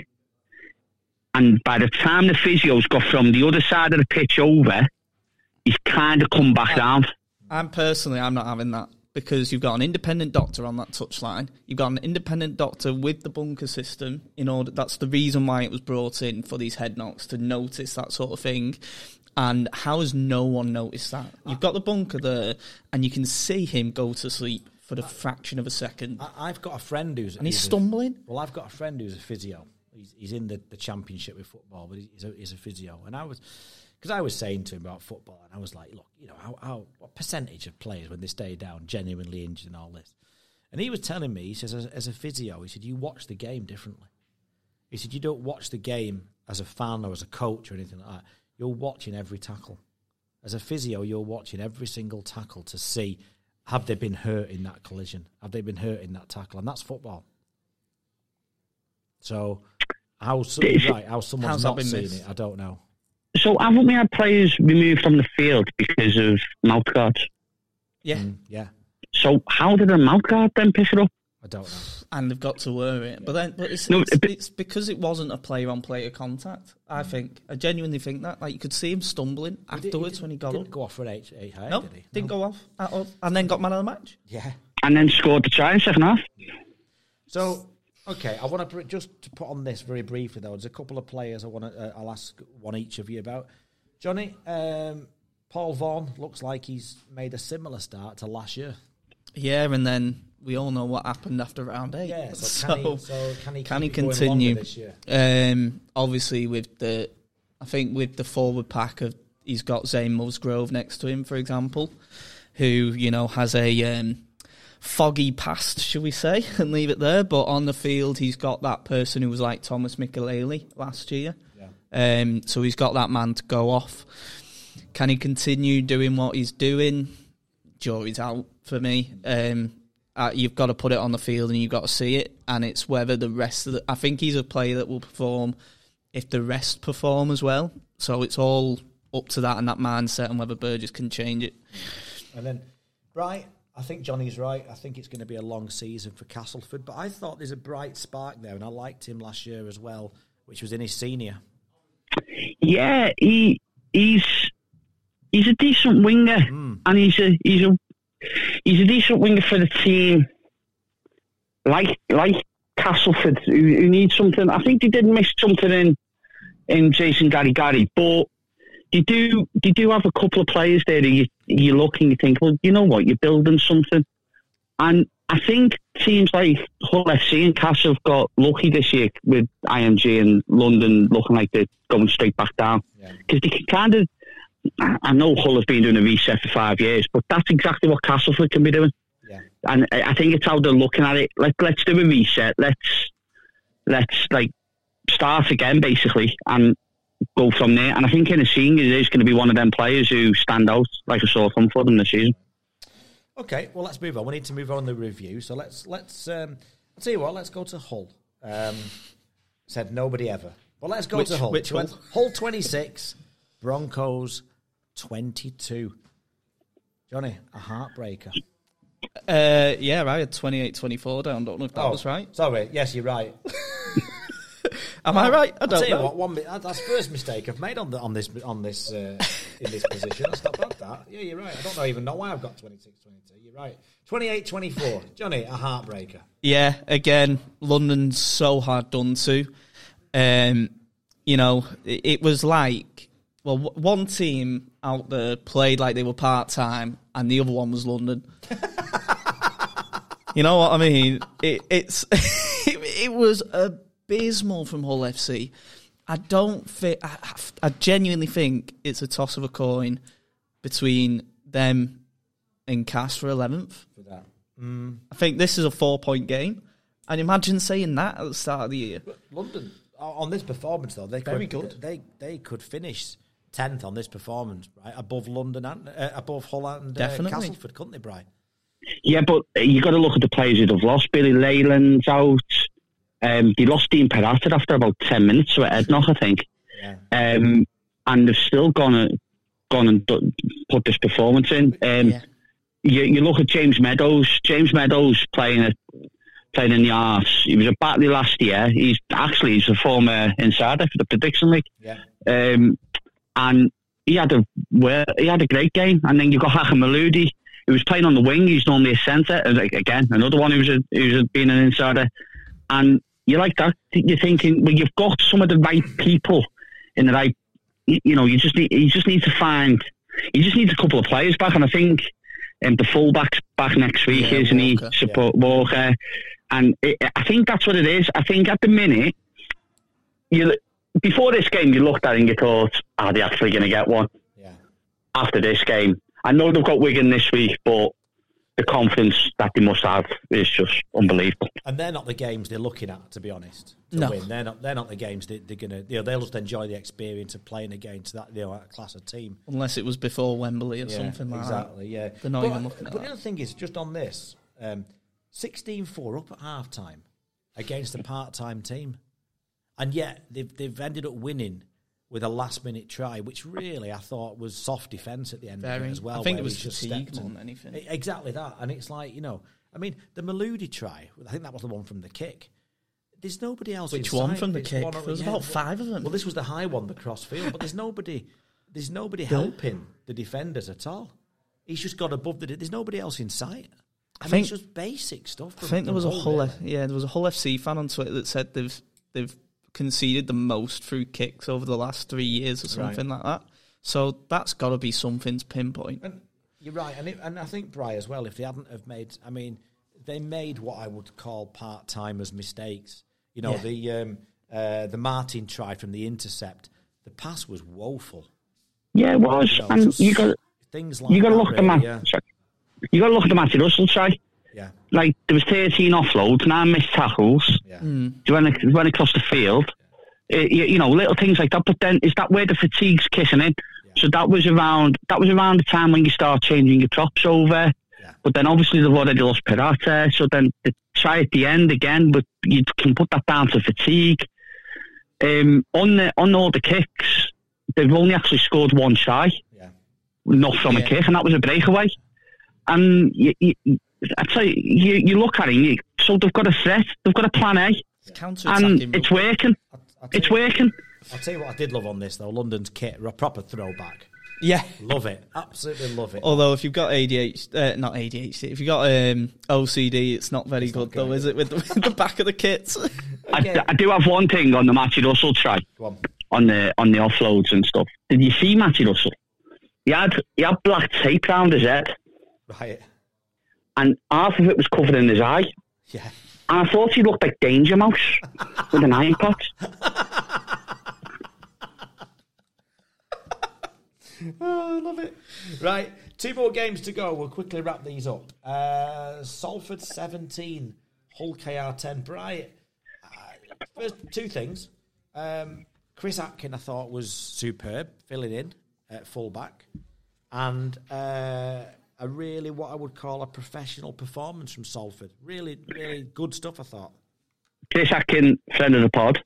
and by the time the physios got from the other side of the pitch over, he's kind of come back down. I'm not having that, because you've got an independent doctor on that touchline. You've got an independent doctor with the bunker system. That's the reason why it was brought in, for these head knocks, to notice that sort of thing. And how has no one noticed that? You've got the bunker there, and you can see him go to sleep for the fraction of a second. I've got a friend who's... And he's stumbling? I've got a friend who's a physio. He's in the championship with football, but he's a physio. And because I was saying to him about football, and I was like, look, what percentage of players when they stay down genuinely injured and all this? And he was telling me, he says, as a physio, he said, you watch the game differently. He said, you don't watch the game as a fan or as a coach or anything like that. You're watching every tackle. As a physio, you're watching every single tackle to see, have they been hurt in that collision? Have they been hurt in that tackle? And that's football. So, how someone's not seen it, I don't know. So, haven't we had players removed from the field because of mouth guards? Yeah. Yeah. So, how did a mouth guard then pick it up? I don't know. And they've got to wear it. But it's because it wasn't a player-on-player contact, I think. I genuinely think that. Like, you could see him stumbling afterwards when he got up. Didn't go off for an 8 high, no, did he? Didn't go off at all. And then got man of the match. Yeah. And then scored the try in second half. So, okay, I want to just to put on this very briefly, though. There's a couple of players I'll ask one each of you about. Johnny, Paul Vaughan looks like he's made a similar start to last year. Yeah, and then we all know what happened after round 8. Yeah, can he continue this year? Obviously, with the forward pack of, he's got Zane Musgrove next to him, for example, who has a foggy past, shall we say, and leave it there. But on the field, he's got that person who was like Thomas Mikelele last year. Yeah. So he's got that man to go off. Can he continue doing what he's doing? Jury's out for me. You've got to put it on the field and you've got to see it, and it's whether the rest of I think he's a player that will perform if the rest perform as well. So it's all up to that and that mindset and whether Burgess can change it. And then, right, I think Johnny's right. I think it's going to be a long season for Castleford, but I thought there's a bright spark there, and I liked him last year as well, which was in his senior. Yeah, he's a decent winger, and he's a decent winger for the team. Like Castleford, who needs something. I think they did miss something in Jason Gary, but you do have a couple of players there that you look and you think, well, you know what, you're building something. And I think teams like Hull FC and Castle have got lucky this year with IMG and London looking like they're going straight back down. Because they can kind of, I know Hull have been doing a reset for 5 years, but that's exactly what Castleford can be doing. Yeah. And I think it's how they're looking at it. Let's do a reset. Let's start again, basically, and go from there. And I think in a senior, he's going to be one of them players who stand out like a sore thumb for them this season. Okay, well, let's move on. We need to move on the review. So let's I'll tell you what, let's go to Hull. Said nobody ever. Well, let's go to Hull. Which one? Hull 26, Broncos 22. Johnny, a heartbreaker. Yeah, I had 28-24 down. Don't know if that was right. Sorry, yes, you're right. Am I right? I don't I'll tell know. You what, that's the first mistake I've made on this in this position. That's not bad, that. Yeah, you're right. I don't even know why I've got 26-22. You're right. 28-24. Johnny, a heartbreaker. Yeah, again, London's so hard done to. It was like, well, one team out there played like they were part-time and the other one was London. You know what I mean? It was abysmal from Hull FC. I genuinely think it's a toss of a coin between them and Cass for 11th. For that. I think this is a 4-point game. And imagine saying that at the start of the year. But London, on this performance, though, very good. They could finish 10th on this performance, right? Above London and above Hull and Castleford, couldn't they, Brian? Yeah, but you got to look at the players that have lost. Billy Leyland's out. They lost Dean Peralta after about 10 minutes to Ednoch, I think. Yeah. And they've still gone and put this performance in. You look at James Meadows. James Meadows playing in the arse. He was a Batley last year. He's a former insider for the Prediction League. Yeah. And he had a great game. And then you've got Hakan Maludi, who was playing on the wing. He's normally a centre. Again, another one who's been an insider. And you like that. You're thinking, well, you've got some of the right people in the right. You just need to find. You just need a couple of players back, and I think the fullback's back next week, isn't he? Support Walker, and I think that's what it is. I think at the minute, before this game, you looked at it and you thought, are they actually going to get one? Yeah. After this game, I know they've got Wigan this week, but the confidence that they must have is just unbelievable. And they're not the games they're looking at, to be honest. To win, they're not the games they're going to. They'll just enjoy the experience of playing against that that class of team. Unless it was before Wembley or something like exactly, that. Yeah, they're not even looking at But that. the other thing is, just on this, 16-4 up at half time against a part-time team, and yet they've ended up winning with a last-minute try, which really I thought was soft defence at the end of it as well. I think it where was he just fatigue stepped more in. than anything. Exactly that, and it's like, I mean, the Maludi try, I think that was the one from the kick. There's nobody else. Which inside. one from the It's kick? one There was about 5 of them. Well, this was the high one, the cross field, but there's nobody helping the defenders at all. He's just got above there's nobody else in sight. I mean, it's just basic stuff. I think there was a Hull FC fan on Twitter that said they've conceded the most through kicks over the last 3 years or something like that. So that's got to be something to pinpoint. And you're right, and I think Bri as well. If they hadn't have made, I mean, they made what I would call part-timers mistakes. The Martin try from the intercept, the pass was woeful. Yeah, it was, and you got things like you got to look at the match. Yeah. You got to look at the Matty Russell try. Yeah, like there was 13 offloads, 9 missed tackles. Yeah, He went across the field. Little things like that. But then is that where the fatigue's kicking in? Yeah. So that was around the time when you start changing your props over. Yeah. But then obviously they've already lost Pirata. So then they try at the end again, but you can put that down to fatigue. On all the kicks, they've only actually scored 1 try. Yeah. Not from a kick, and that was a breakaway. And I'd say you look at it, so they've got a threat, they've got a plan A, and it's working. It's working. I'll tell you what I did love on this, though, London's kit, a proper throwback. Yeah. Love it. Absolutely love it. Although if you've got not ADHD, if you've got OCD, it's not very good, though, is it, with the back of the kits? Okay. I do have one thing on the Matty Russell try, on the offloads and stuff. Did you see Matty Russell? He had black tape around his head. Right. And half of it was covered in his eye. Yeah. And I thought he looked like Danger Mouse with an iron pot. Oh, I love it. Right, 2 more games to go. We'll quickly wrap these up. Salford 17, Hull KR 10. Brian, first 2 things. Chris Atkin, I thought, was superb, filling in at fullback. And a really, what I would call a professional performance from Salford. Really, really good stuff, I thought. Chris Atkin, friend of the pod.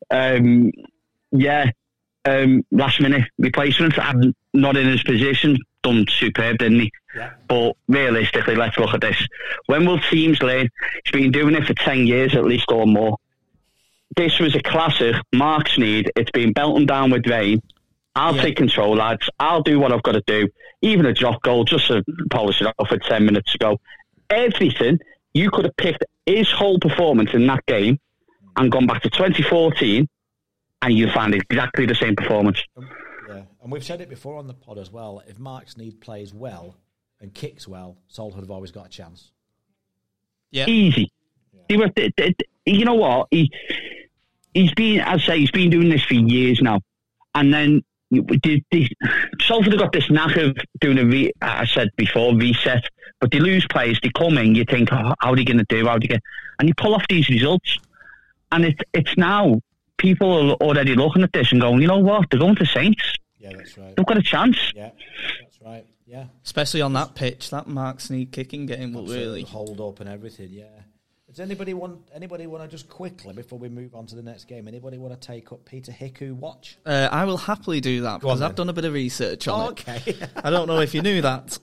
Last minute replacement. I'm not in his position. Done superb, didn't he? Yeah. But realistically, let's look at this. When will teams learn? He's been doing it for 10 years at least or more. This was a classic Mark Sneyd. It's been belting down with rain. I'll take control, lads. I'll do what I've got to do. Even a drop goal, just to polish it off at 10 minutes ago. Everything, you could have picked his whole performance in that game and gone back to 2014 and you'll find exactly the same performance. Yeah, and we've said it before on the pod as well. If Mark Sneyd plays well and kicks well, Salford have always got a chance. Yeah. Easy. Yeah. You know what? He's been doing this for years now. And then Salford have got this knack of doing I said before, reset. But they lose players, they come in, you think, how are they going to do? And you pull off these results. And it's now, people are already looking at this and going, you know what? They're going to Saints. Yeah, that's right. They've got a chance. Yeah, that's right. Yeah. Especially on that pitch, that Mark Sneyd kicking game will really hold up and everything, yeah. Does anybody want to just quickly, before we move on to the next game, anybody want to take up Peter Hiku watch? I will happily do that because I've done a bit of research on it. Okay. I don't know if you knew that.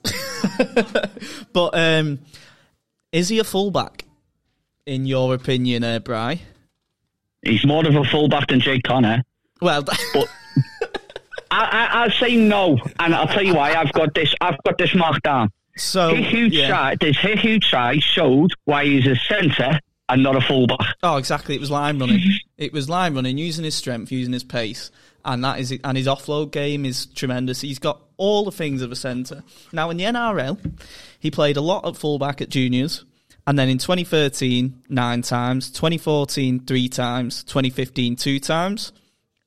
But is he a fullback, in your opinion, Bri? He's more of a fullback than Jake Connor. Well, but I'll say no, and I'll tell you why. I've got this marked down. So his huge try showed why he's a centre and not a fullback. Oh, exactly. It was line running. Using his strength, using his pace, and his offload game is tremendous. He's got all the things of a centre. Now in the NRL, he played a lot at fullback at juniors, and then in 2013 9 times, 2014 3 times, 2015 2 times,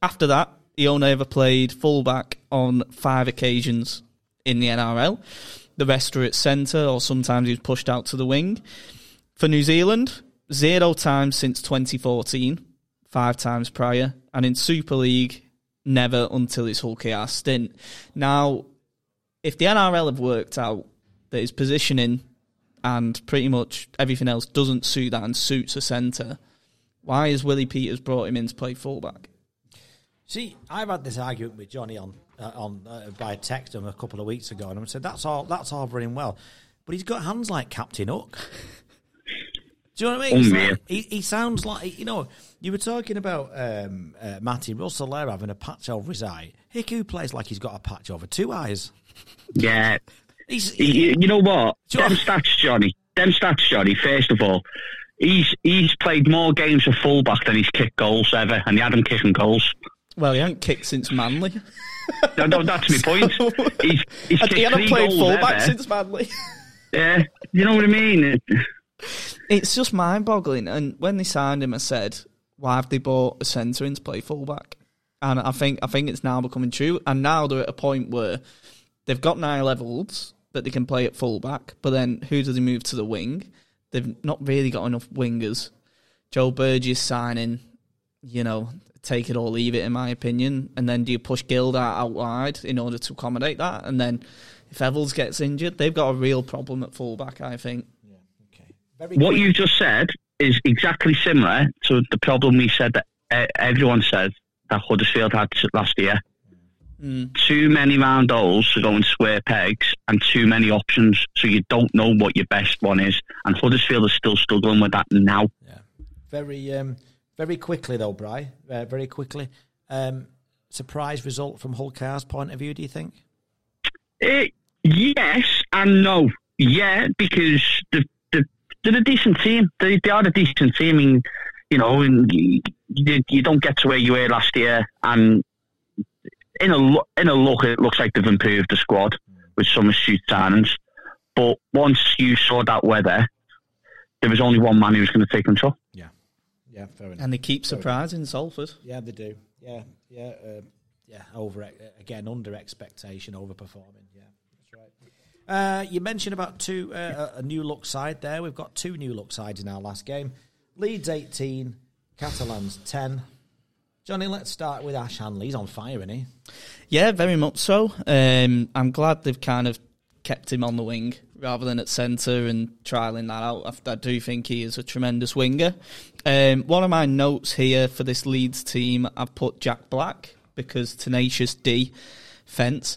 After that, he only ever played fullback on 5 occasions in the NRL. The rest were at centre, or sometimes he was pushed out to the wing. For New Zealand, 0 times since 2014, 5 times prior, and in Super League, never until his Hull KR stint. Now, if the NRL have worked out that his positioning and pretty much everything else doesn't suit that and suits a centre, why has Willie Peters brought him in to play fullback? See, I've had this argument with Johnny by text him a couple of weeks ago, and I said that's all running well, but he's got hands like Captain Hook. Do you know what I mean? Like, he sounds like, you know, you were talking about Matty Russell there having a patch over his eye. Hiku plays like he's got a patch over 2 eyes. Yeah. You know what? Them stats, Johnny, first of all, he's played more games of fullback than he's kicked goals ever, and he had him kicking goals. Well, he hasn't kicked since Manly. No, that's my point. He's kicked he hasn't 3 played goals fullback ever. since Manly. Yeah, you know what I mean? It's just mind-boggling. And when they signed him, I said, why have they bought a centre in to play fullback? And I think it's now becoming true. And now they're at a point where they've got Niall Evalds that they can play at fullback, but then who do they move to the wing? They've not really got enough wingers. Joe Burgess signing, you know, take it or leave it, in my opinion. And then do you push Gilda out wide in order to accommodate that? And then if Evalds gets injured, they've got a real problem at fullback, I think. Yeah, okay. What you just said is exactly similar to the problem we said that everyone said that Huddersfield had last year. Too many round holes to go in square pegs and too many options, so you don't know what your best one is. And Huddersfield is still struggling with that now. Yeah, very quickly though, Bri. Very quickly. Surprise result from Hull KR's point of view, do you think? Yes and no. Yeah, because they're a decent team. They are a decent team. I mean, you know, and you don't get to where you were last year, and in a look, it looks like they've improved the squad with some astute signings. But once you saw that weather, there was only one man who was going to take control. Yeah, fair enough. And they keep surprising Salford. Yeah, they do. Yeah. Under expectation, overperforming. Yeah, that's right. You mentioned about a new look side there. We've got 2 new look sides in our last game. Leeds 18, Catalans 10. Johnny, let's start with Ash Hanley. He's on fire, isn't he? Yeah, very much so. I'm glad they've kind of kept him on the wing rather than at centre and trialling that out. I do think he is a tremendous winger. One of my notes here for this Leeds team, I've put Jack Black because Tenacious D fence.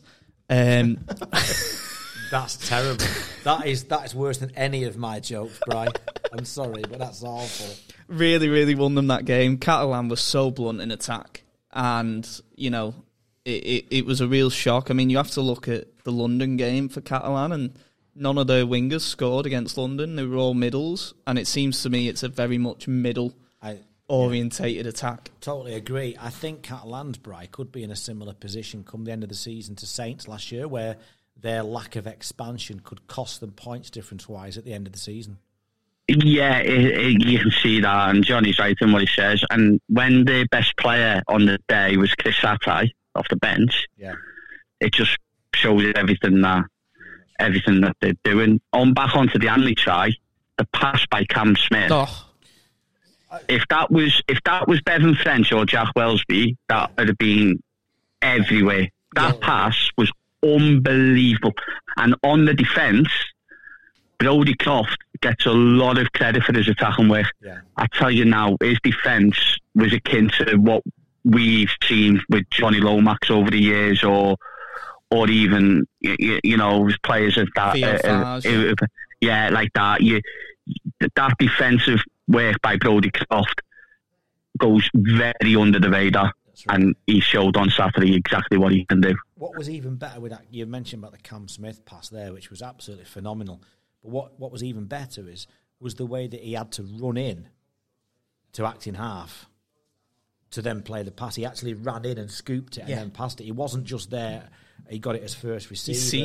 That's terrible. That is worse than any of my jokes, Bri. I'm sorry, but that's awful. Really, really won them that game. Catalan was so blunt in attack, and you know, it was a real shock. I mean, you have to look at the London game for Catalan, and none of their wingers scored against London. They were all middles, and it seems to me it's a very much middle-orientated attack. Totally agree. I think Catalan's, Bri, could be in a similar position come the end of the season to Saints last year, where their lack of expansion could cost them points difference-wise at the end of the season. Yeah, you can see that, and Johnny's right in what he says. And when the best player on the day was Chris Satai off the bench, it just shows everything that they're doing. Back onto the Hanley try, the pass by Cam Smith. Oh. If that was Bevan French or Jack Wellesby, that would have been everywhere. That pass was unbelievable. And on the defence, Brodie Croft gets a lot of credit for his attacking work. Yeah. I tell you now, his defence was akin to what we've seen with Johnny Lomax over the years, or even you know, players of that. Like that. That defensive work by Brodie Croft goes very under the radar. Right. And he showed on Saturday exactly what he can do. What was even better with that, you mentioned about the Cam Smith pass there, which was absolutely phenomenal. But what was even better was the way that he had to run in to act in half to then play the pass. He actually ran in and scooped it and then passed it. He wasn't just there. He got it as first receiver. He's seen it.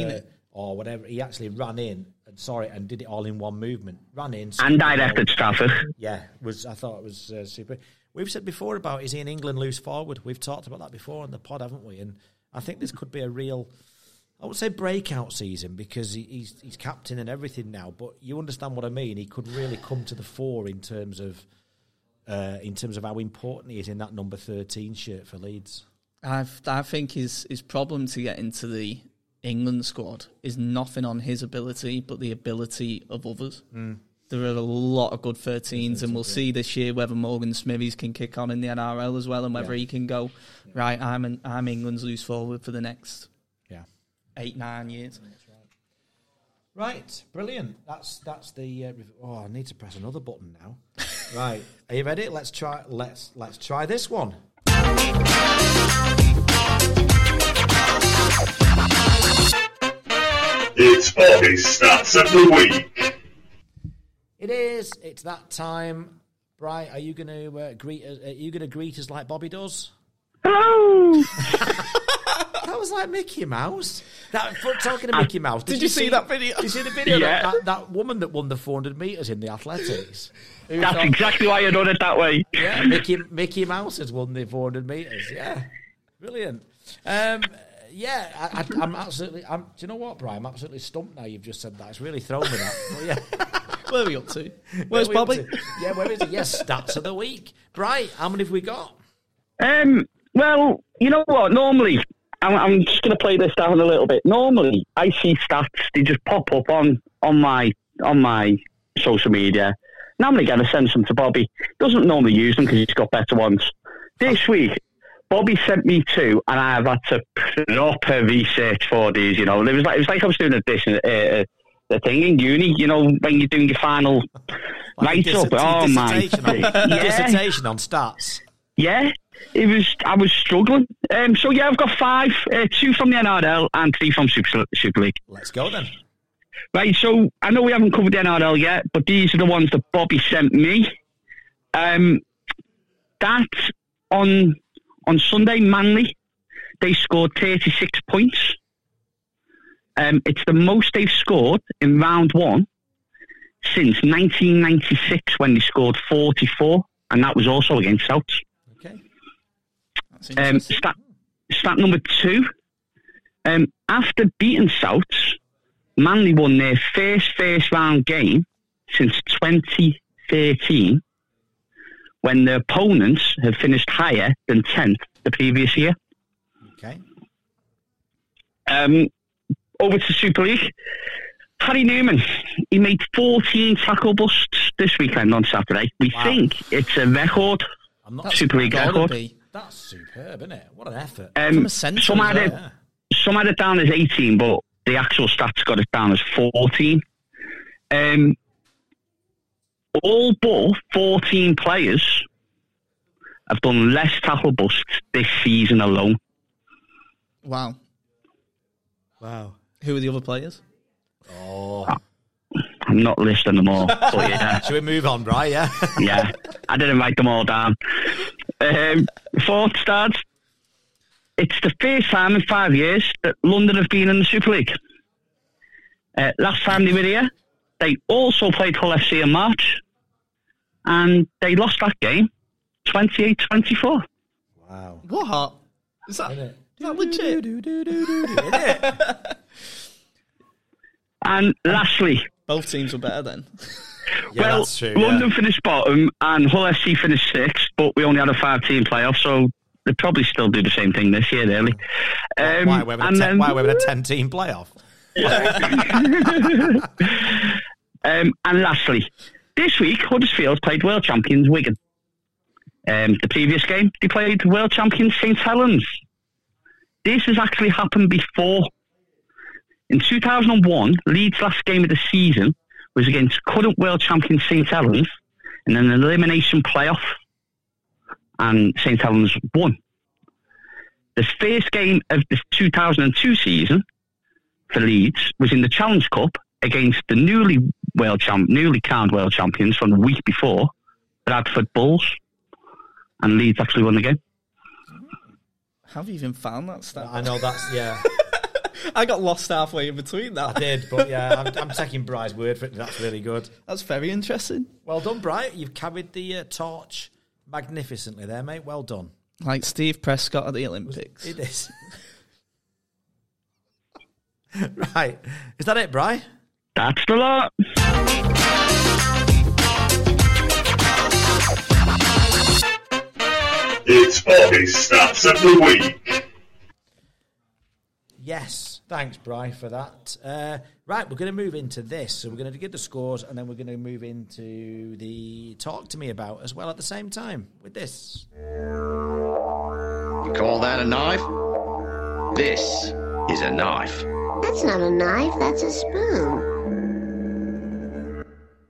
or whatever. He actually ran in and saw it and did it all in one movement. Ran in and directed traffic. Yeah, I thought it was super. We've said before about, is he an England loose forward? We've talked about that before on the pod, haven't we? And I think this could be a real, I would say, breakout season, because he's captain and everything now. But you understand what I mean. He could really come to the fore in terms of how important he is in that number 13 shirt for Leeds. I think his problem to get into the England squad is nothing on his ability, but the ability of others. There are a lot of good 13s, and we'll see this year whether Morgan Smithies can kick on in the NRL as well, and whether he can go, right, I'm England's loose forward for the next 8-9 years. Right, brilliant. That's the. I need to press another button now. Right, are you ready? Let's try this one. It's Bobby's Stats of the Week. It is. It's that time. Bri, are you going to greet us? Are you going to greet us like Bobby does? Hello. That was like Mickey Mouse. Talking to Mickey Mouse. Did you see that video? Did you see the video? Yeah. That woman that won the 400 metres in the athletics. That's exactly why I done it that way. Yeah, Mickey Mouse has won the 400 metres. Yeah, brilliant. I'm absolutely. Do you know what, Brian? I'm absolutely stumped now. You've just said that. It's really thrown me that. But yeah. Where are we up to? Where's Bobby? Yeah, where is it? Yes, stats of the week. Brian, how many have we got? Well, you know what? Normally, I'm just going to play this down a little bit. Normally, I see stats. They just pop up on my social media. Normally, I send them to Bobby. Doesn't normally use them because he's got better ones. This week, Bobby sent me 2, and I have had to proper research for these. You know, it was like I was doing the thing in uni. You know, when you're doing your final write-up. Oh my! Dissertation on stats. Yeah, I was struggling. So yeah, I've got 5, 2 from the NRL and 3 from Super League. Let's go then. Right, so I know we haven't covered the NRL yet, but these are the ones that Bobby sent me. That on Sunday, Manly, they scored 36 points. It's the most they've scored in round 1 since 1996, when they scored 44, and that was also against Souths. Okay. Stat number 2. After beating Souths, Manly won their first round game since 2013, when their opponents have finished higher than 10th the previous year. Okay. Over to Super League. Harry Newman, he made 14 tackle busts this weekend on Saturday. We think it's a record. Super League record. That's superb, isn't it? What an effort. Some had it down as 18, but the actual stats got it down as 14. All but 14 players have done less tackle busts this season alone. Wow. Who are the other players? Oh, I'm not listing them all. But yeah. Should we move on, Brian? Yeah. Yeah, I didn't write them all down. Fourth start. It's the first time in 5 years that London have been in the Super League. Last time they were here, they also played Hull FC in March, and they lost that game 28-24. Wow. What? Is that legit? Isn't it? And lastly, both teams were better then. Yeah, well, that's true, London finished bottom and Hull FC finished 6th, but we only had a 5-team playoff, so they'll probably still do the same thing this year, really. Why we're having a 10-team playoff? And lastly, this week, Huddersfield played world champions Wigan. The previous game, they played world champions St Helens. This has actually happened before. In 2001, Leeds' last game of the season was against current world champion St Helens in an elimination playoff, and St Helens won. The first game of the 2002 season for Leeds was in the Challenge Cup against the newly crowned world champions from the week before, Bradford Bulls, and Leeds actually won the game. How have you even found that stat? I know that's, yeah. I got lost halfway in between that. I did, but yeah, I'm taking Bry's word for it. That's really good. That's very interesting. Well done, Bry. You've carried the torch magnificently there, mate. Well done. Like Steve Prescott at the Olympics. It is. Right. Is that it, Bry? That's the lot. It's Bobby's Stats of the Week. Yes. Thanks, Bry, for that. Right, we're going to move into this. So we're going to get the scores, and then we're going to move into the Talk to Me About as well at the same time with this. You call that a knife? This is a knife. That's not a knife, that's a spoon.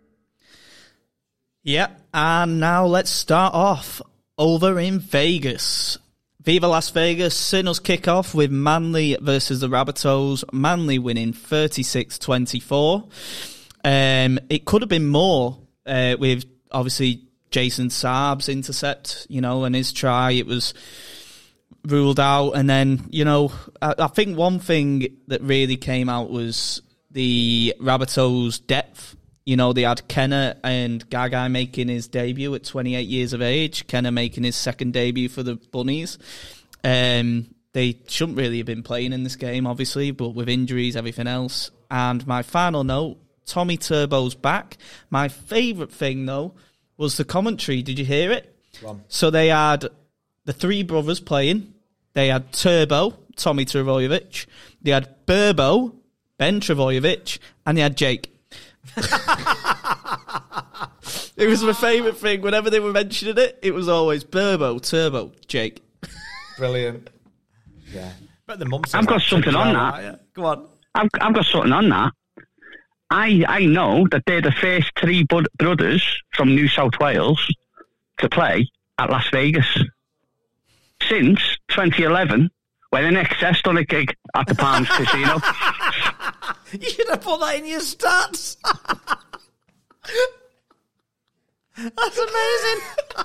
Yep, and now let's start off over in Vegas. Viva Las Vegas, Signals kick off with Manly versus the Rabbitohs. Manly winning 36-24. It could have been more with, obviously, Jason Saab's intercept, and his try. It was ruled out. And then, I think one thing that really came out was the Rabbitohs' depth. They had Kenner and Gagai making his debut at 28 years of age. Kenner making his second debut for the Bunnies. They shouldn't really have been playing in this game, obviously, but with injuries, everything else. And my final note, Tommy Turbo's back. My favourite thing, though, was the commentary. Did you hear it? So they had the three brothers playing. They had Turbo, Tommy Trbojevic. They had Burbo, Ben Trbojevic. And they had Jake. It was my favourite thing. Whenever they were mentioning it, it was always Burbo, Turbo, Jake. Brilliant. Yeah. But the mum says I've got something on that. Yeah. Go on. I've got something on that. I know that they're the first three brothers from New South Wales to play at Las Vegas since 2011, when INXS done a gig at the Palms Casino. You should have put that in your stats. That's amazing.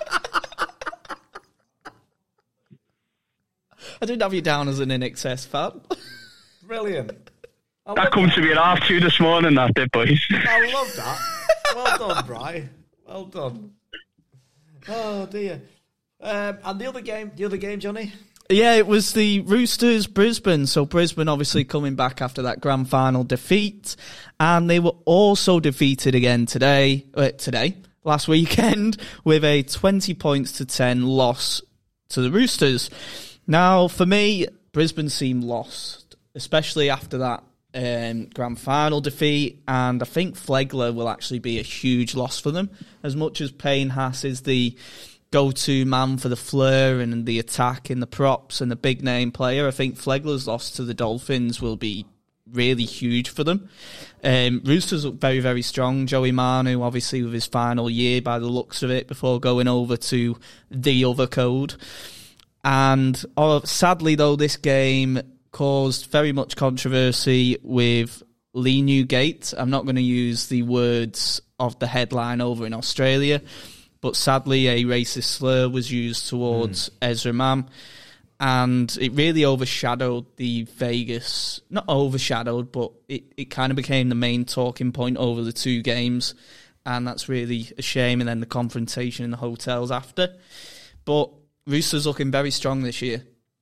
I didn't have you down as an INXS fan. Brilliant. That comes to me at 2:30 this morning, that did, boys. I love that. Well done, Bri. Well done. Oh, dear. And the other game, Johnny? Yeah, it was the Roosters Brisbane. So Brisbane obviously coming back after that grand final defeat. And they were also defeated again last weekend, with a 20-10 loss to the Roosters. Now, for me, Brisbane seemed lost, especially after that grand final defeat. And I think Flegler will actually be a huge loss for them. As much as Payne Haas is the go-to man for the flair and the attack and the props and the big name player, I think Flegler's loss to the Dolphins will be really huge for them. Roosters look very, very strong. Joey Manu, obviously, with his final year by the looks of it, before going over to the other code. And sadly, though, this game caused very much controversy with Lee Newgate. I'm not going to use the words of the headline over in Australia, but sadly a racist slur was used towards Ezra Mam, and it really overshadowed the Vegas, not overshadowed, but it kind of became the main talking point over the two games, and that's really a shame. And then the confrontation in the hotels after. But Roosters looking very strong this year.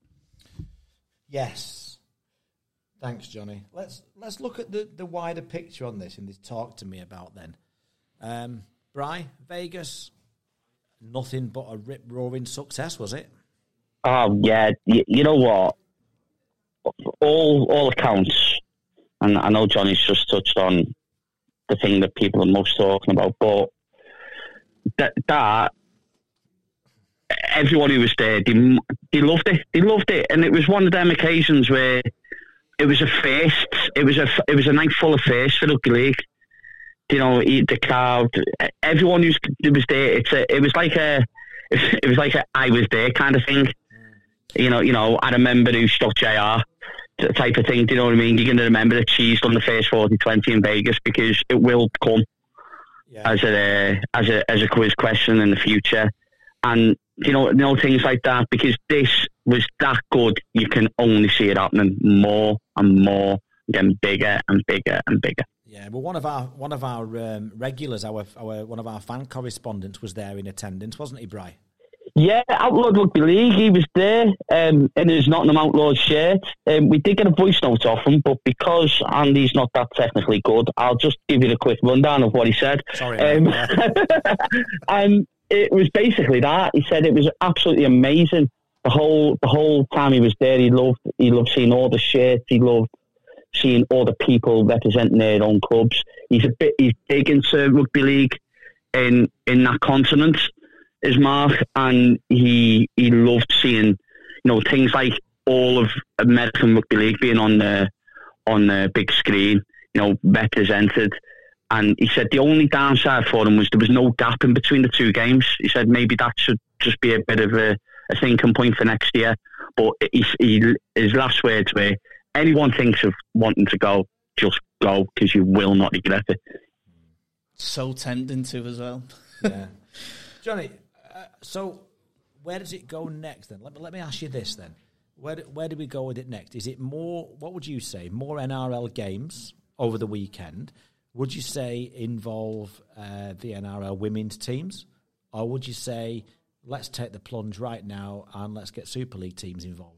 Yes. Thanks, Johnny. Let's look at the wider picture on this, and this talk to me about then. Bri, Vegas, nothing but a rip-roaring success, was it? Oh, yeah. You know what? All accounts, and I know Johnny's just touched on the thing that people are most talking about, but that everyone who was there, they loved it. They loved it, and it was one of them occasions where it was a first. It was a night full of firsts for rugby league. You know, the crowd, everyone who was there. It was like a I was there kind of thing. You know, I remember who stuck JR type of thing. Do you know what I mean? You're going to remember that Cheese done the first 40-20 in Vegas, because it will come as a quiz question in the future. and things like that, because this was that good. You can only see it happening more and more, getting bigger and bigger and bigger. Yeah, well, one of our regulars, one of our fan correspondents, was there in attendance, wasn't he, Bri? Yeah, Outlaw Rugby League. He was there in his Nottingham Outlaws shirt. We did get a voice note off him, but because Andy's not that technically good, I'll just give you a quick rundown of what he said. Sorry, and it was basically that. He said it was absolutely amazing. The whole time he was there, he loved seeing all the shirts. He loved seeing all the people representing their own clubs. He's big into rugby league in that continent, is Mark, and he loved seeing things like all of American rugby league being on the big screen, represented. And he said the only downside for him was there was no gap in between the two games. He said maybe that should just be a bit of a thinking point for next year. But his last words were, anyone thinks of wanting to go, just go, because you will not regret it. So tempting to as well. Yeah. Johnny, so where does it go next then? Let me ask you this then. Where do we go with it next? Is it more, what would you say, more NRL games over the weekend? Would you say involve the NRL women's teams? Or would you say, let's take the plunge right now and let's get Super League teams involved?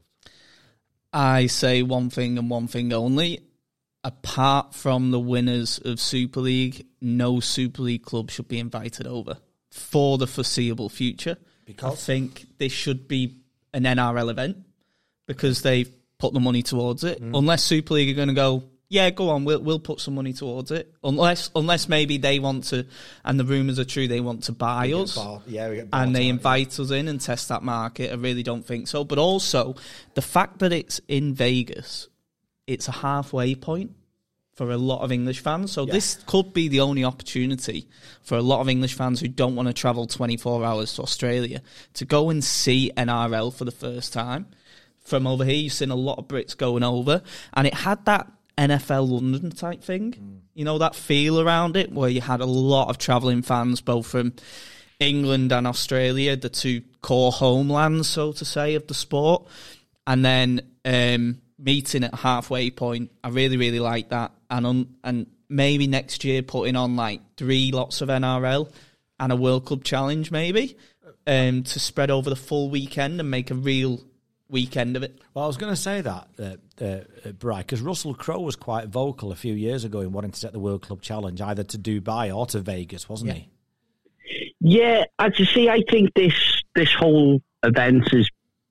I say one thing and one thing only. Apart from the winners of Super League, no Super League club should be invited over for the foreseeable future. Because I think this should be an NRL event because they've put the money towards it. Unless Super League are going to go, yeah, go on, we'll put some money towards it. Unless maybe they want to, and the rumours are true, they want to buy us. And they invite us in and test that market. I really don't think so. But also, the fact that it's in Vegas, it's a halfway point for a lot of English fans. So this could be the only opportunity for a lot of English fans who don't want to travel 24 hours to Australia to go and see NRL for the first time. From over here, you've seen a lot of Brits going over, and it had that NFL London type thing, that feel around it, where you had a lot of travelling fans, both from England and Australia, the two core homelands, so to say, of the sport, and then meeting at a halfway point. I really, really like that, and maybe next year putting on like 3 lots of NRL and a World Club Challenge, maybe, to spread over the full weekend and make a real weekend of it. Well, I was going to say that, Bri, because Russell Crowe was quite vocal a few years ago in wanting to set the World Club Challenge either to Dubai or to Vegas, wasn't he? Yeah, as you see, I think this whole event is.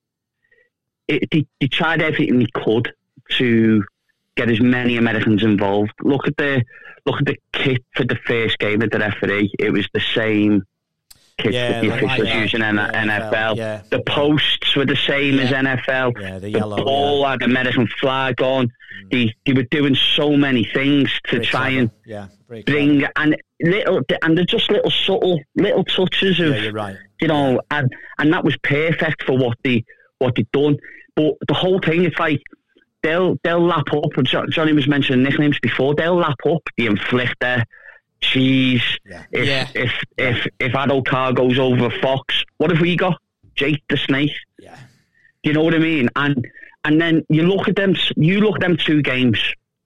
They tried everything they could to get as many Americans involved. Look at the kit for the first game of the referee. It was the same kit that the officials using in NFL. Yeah. The posts were the same as NFL. Yeah, the yellow. The ball had American flag on. They were doing so many things to try and bring and they're just little subtle little touches of you're right. And that was perfect for what they'd done. But the whole thing, it's like they'll lap up. Johnny was mentioning nicknames before. They'll lap up the inflictor. Cheese. If Addo-Carr goes over Fox, what have we got? Jake the Snake. Yeah. Do you know what I mean? And then you look at them. You look at them two games.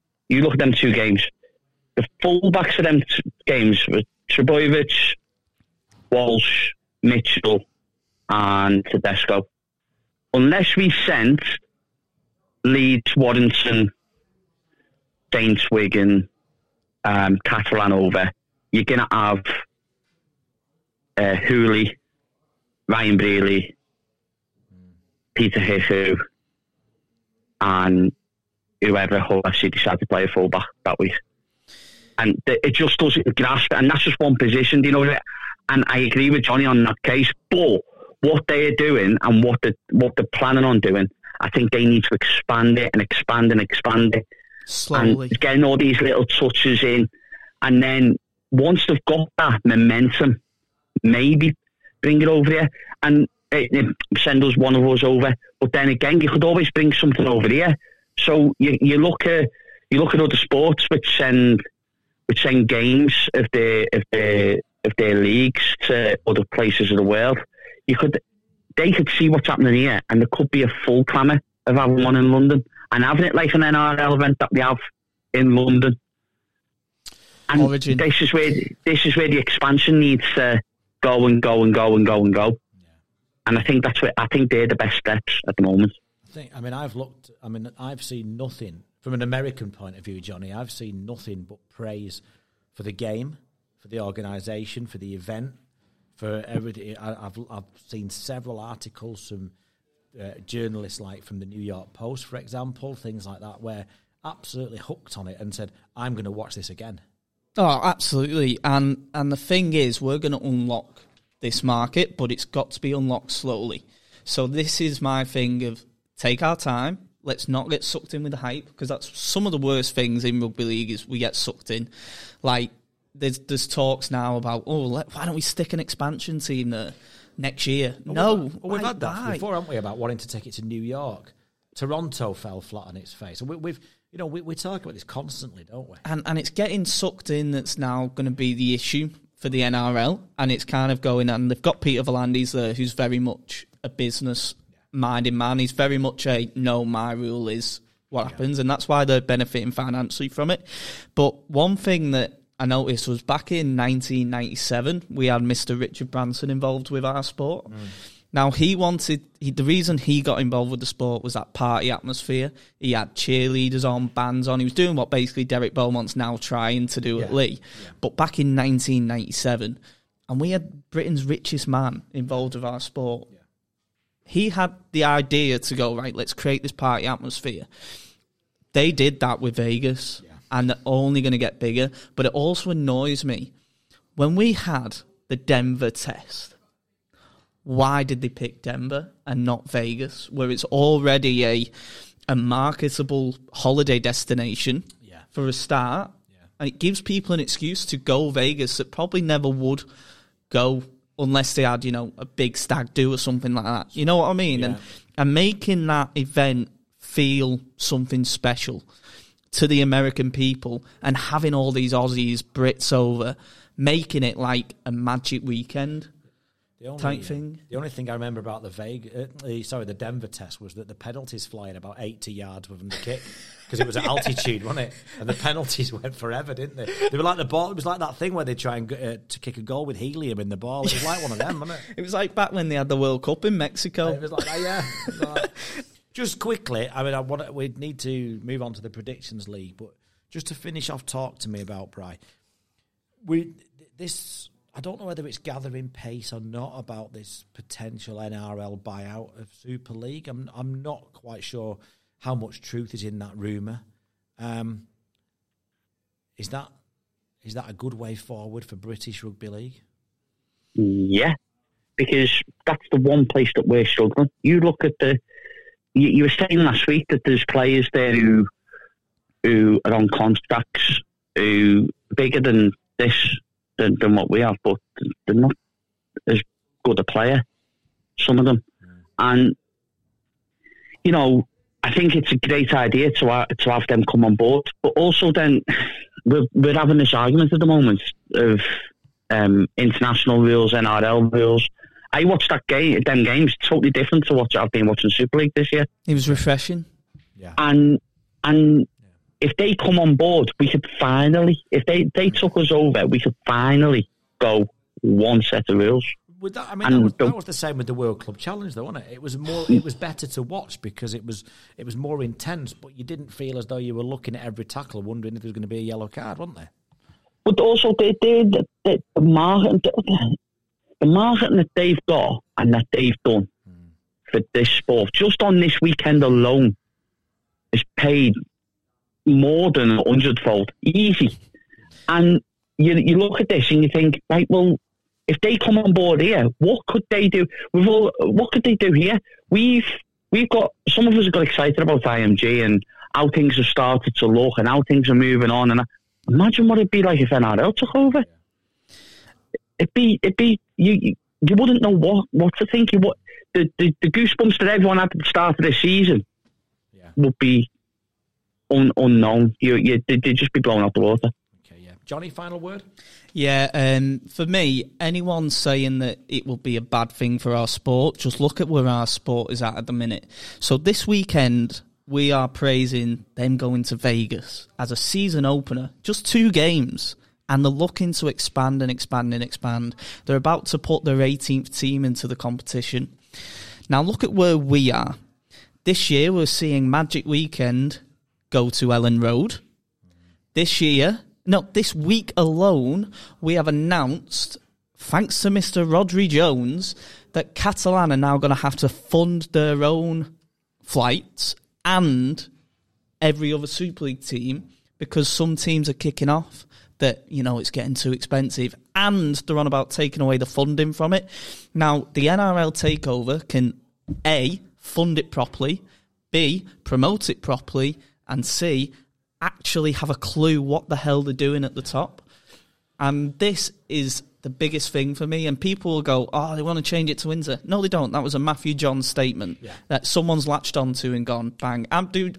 The fullbacks of them games were Trebojevic, Walsh, Mitchell, and Tedesco. Unless we sent Leeds, Warrington, Saints, Wigan, Catalan over, you're going to have Hooley, Ryan Brealey, Peter Hifu, and whoever actually decided to play a fullback that week. And it just doesn't grasp, and that's just one position, do you know? And I agree with Johnny on that case, but what they're doing and what they're planning on doing, I think they need to expand it and expand it. Slowly. And getting all these little touches in. And then once they've got that momentum, maybe bring it over here and send us one of us over. But then again, you could always bring something over here. So you look at other sports which send games of their leagues to other places of the world. they could see what's happening here, and there could be a full clamour of having one in London and having it like an NRL event that we have in London. And Origin. This is where the expansion needs to go and go and go and go and go. Yeah. And I think they're the best steps at the moment. I've seen nothing from an American point of view, Johnny. I've seen nothing but praise for the game, for the organisation, for the event, for everything. I've seen several articles from journalists, like from the New York Post, for example, things like that, where absolutely hooked on it and said, "I'm going to watch this again." Oh, absolutely. And the thing is, we're going to unlock this market, but it's got to be unlocked slowly. So this is my thing of take our time. Let's not get sucked in with the hype, because that's some of the worst things in rugby league is we get sucked in. Like, there's talks now about, why don't we stick an expansion team there next year? We've had that before, haven't we, about wanting to take it to New York. Toronto fell flat on its face. We talk about this constantly, don't we? And it's getting sucked in that's now going to be the issue for the NRL, and it's kind of going, and they've got Peter V'landys there, who's very much a business-minded man. He's very much my rule is what happens, and that's why they're benefiting financially from it. But one thing that I noticed was back in 1997, we had Mr. Richard Branson involved with our sport. Now, the reason he got involved with the sport was that party atmosphere. He had cheerleaders on, bands on. He was doing what basically Derek Beaumont's now trying to do at Leigh. Yeah. But back in 1997, and we had Britain's richest man involved with our sport. Yeah. He had the idea to go, right, let's create this party atmosphere. They did that with Vegas, and they're only going to get bigger. But it also annoys me, when we had the Denver test, why did they pick Denver and not Vegas, where it's already a marketable holiday destination for a start? Yeah. And it gives people an excuse to go Vegas that probably never would go unless they had, a big stag do or something like that. You know what I mean? Yeah. And making that event feel something special to the American people, and having all these Aussies, Brits over, making it like a magic weekend. Type thing. The only thing I remember about the Denver test was that the penalties flying about 80 yards with them to kick, because it was at altitude, wasn't it? And the penalties went forever, didn't they? They were like the ball. It was like that thing where they try and to kick a goal with helium in the ball. It was like one of them, wasn't it? It was like back when they had the World Cup in Mexico. It was like that, Just quickly, we need to move on to the Predictions League, but just to finish off, talk to me about Bri. I don't know whether it's gathering pace or not about this potential NRL buyout of Super League. I'm not quite sure how much truth is in that rumour. Is that a good way forward for British Rugby League? Yeah, because that's the one place that we're struggling. You look at you were saying last week that there's players there who are on contracts who are bigger than this. Than what we have, but they're not as good a player, some of them. And, I think it's a great idea to have them come on board, but also then we're having this argument at the moment of international rules, NRL rules. I watched them games, totally different to what I've been watching Super League this year. It was refreshing. Yeah. And if they come on board, we could finally, if they took us over, we could finally go one set of rules. That was the same with the World Club Challenge, though, wasn't it? It was better to watch because it was more intense, but you didn't feel as though you were looking at every tackle, wondering if there was going to be a yellow card, wasn't there? But also, the marketing that they've got and that they've done for this sport, just on this weekend alone, is paid more than 100-fold, easy. And you look at this and you think, right, well, if they come on board here, what could they do? What could they do here? We've got, some of us have got excited about IMG and how things have started to look and how things are moving on. And imagine what it'd be like if NRL took over. It'd be you wouldn't know what to think. The goosebumps that everyone had at the start of this season would be unknown. They'd just be blown out the water. Okay, yeah. Johnny, final word? Yeah, for me, anyone saying that it will be a bad thing for our sport, just look at where our sport is at the minute. So this weekend, we are praising them going to Vegas as a season opener. Just 2 games. And they're looking to expand and expand and expand. They're about to put their 18th team into the competition. Now look at where we are. This year, we're seeing Magic Weekend go to Ellen Road. This week alone, we have announced, thanks to Mr. Rodri Jones, that Catalan are now going to have to fund their own flights and every other Super League team because some teams are kicking off that, it's getting too expensive and they're on about taking away the funding from it. Now, the NRL takeover can A, fund it properly, B, promote it properly, and C, actually have a clue what the hell they're doing at the top. And this is the biggest thing for me. And people will go, they want to change it to Windsor. No, they don't. That was a Matthew Johns statement that someone's latched onto and gone, bang. Andrew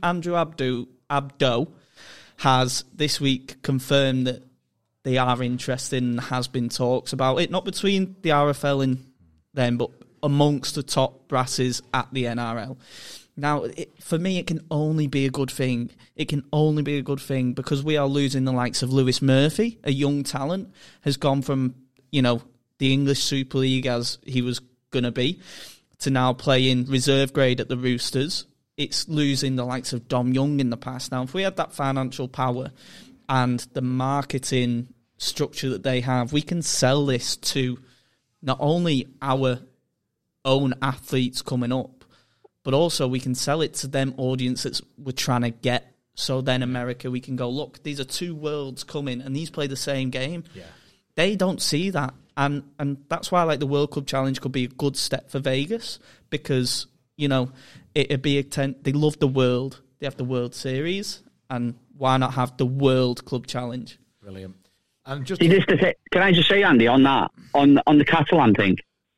Abdo has this week confirmed that they are interested and has been talks about it, not between the RFL and them, but amongst the top brasses at the NRL. Now, for me, it can only be a good thing. It can only be a good thing because we are losing the likes of Lewis Murphy, a young talent, has gone from, the English Super League as he was going to be, to now playing reserve grade at the Roosters. It's losing the likes of Dom Young in the past. Now, if we had that financial power and the marketing structure that they have, we can sell this to not only our own athletes coming up, but also we can sell it to them audiences we're trying to get. So then America, we can go, look, these are 2 worlds coming and these play the same game. Yeah. They don't see that. And that's why the World Club Challenge could be a good step for Vegas because, it'd be they love the world. They have the World Series. And why not have the World Club Challenge? Brilliant. And just can I just say, Andy, on that, on the Catalan thing,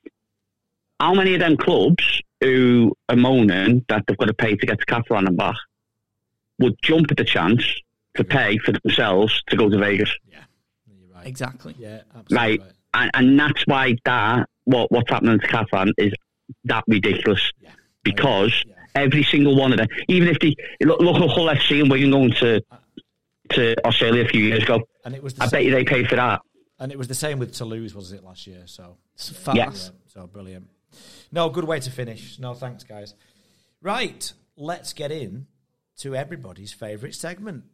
how many of them clubs who are moaning that they've got to pay to get to Catalan and back would jump at the chance to pay for themselves to go to Vegas? Yeah, you're right. Exactly. Yeah, absolutely. Right. And that's why what's happening to Catalan is that ridiculous. Yeah. Because every single one of them, even if look at Hull FC and Wigan going to Australia a few years ago, and it was I bet you they paid for that. And it was the same with Toulouse, was it, last year? So fast. Yeah, so brilliant. No, good way to finish. No, thanks, guys. Right, let's get in to everybody's favourite segment.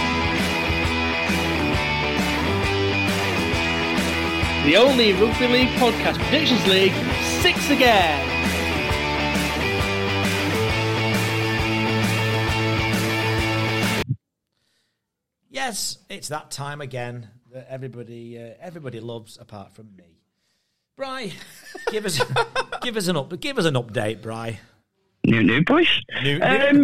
The only Rugby League podcast predictions league, 6 again. Yes, it's that time again that everybody loves, apart from me. Bri, give us an update, Bri. New boys. We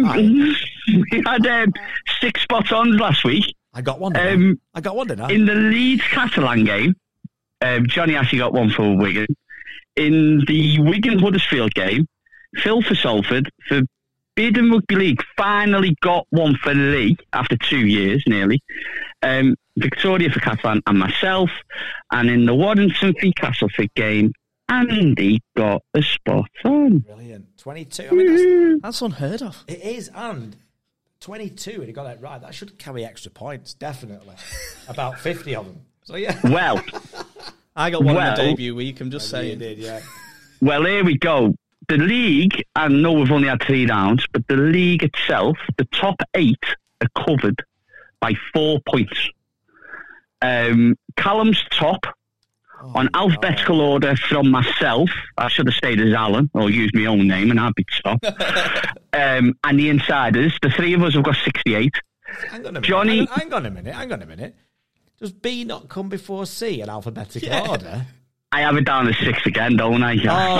had 6 spot ons last week. I got one. Didn't I? In the Leeds Catalan game, Johnny actually got one for Wigan. In the Wigan Huddersfield game, Phil for Salford for Bidden Rugby League finally got one for Lee after 2 years nearly. Victoria for Catalan and myself. And in the Warrington v Castleford game, Andy got a spot on. Brilliant. 22. I mean, that's unheard of. It is, and 22, and he got that right. That should carry extra points, definitely. About 50 of them. So, yeah. Well, I got one in the debut week, I'm just saying. You did, yeah. Well, here we go. The league, I know we've only had 3 rounds, but the league itself, the top 8 are covered by 4 points. Callum's top on alphabetical order from myself. I should have stayed as Alan or used my own name and I'd be top. And the insiders, the 3 of us have got 68. Hang on a minute. Johnny, hang on a minute. Does B not come before C in alphabetical order? I have it down as 6 again, don't I?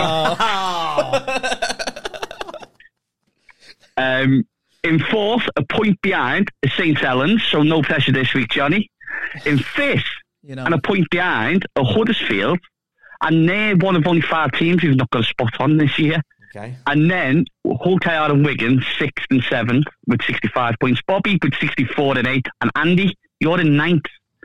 In 4th, a point behind, is St. Helens, so no pressure this week, Johnny. In 5th, and a point behind, a Huddersfield, and they're one of only 5 teams who've not got a spot on this year. Okay. And then Hull KR and Wigan, 6th and 7th with 65 points. Bobby with 64 and 8, and Andy, you're in 9th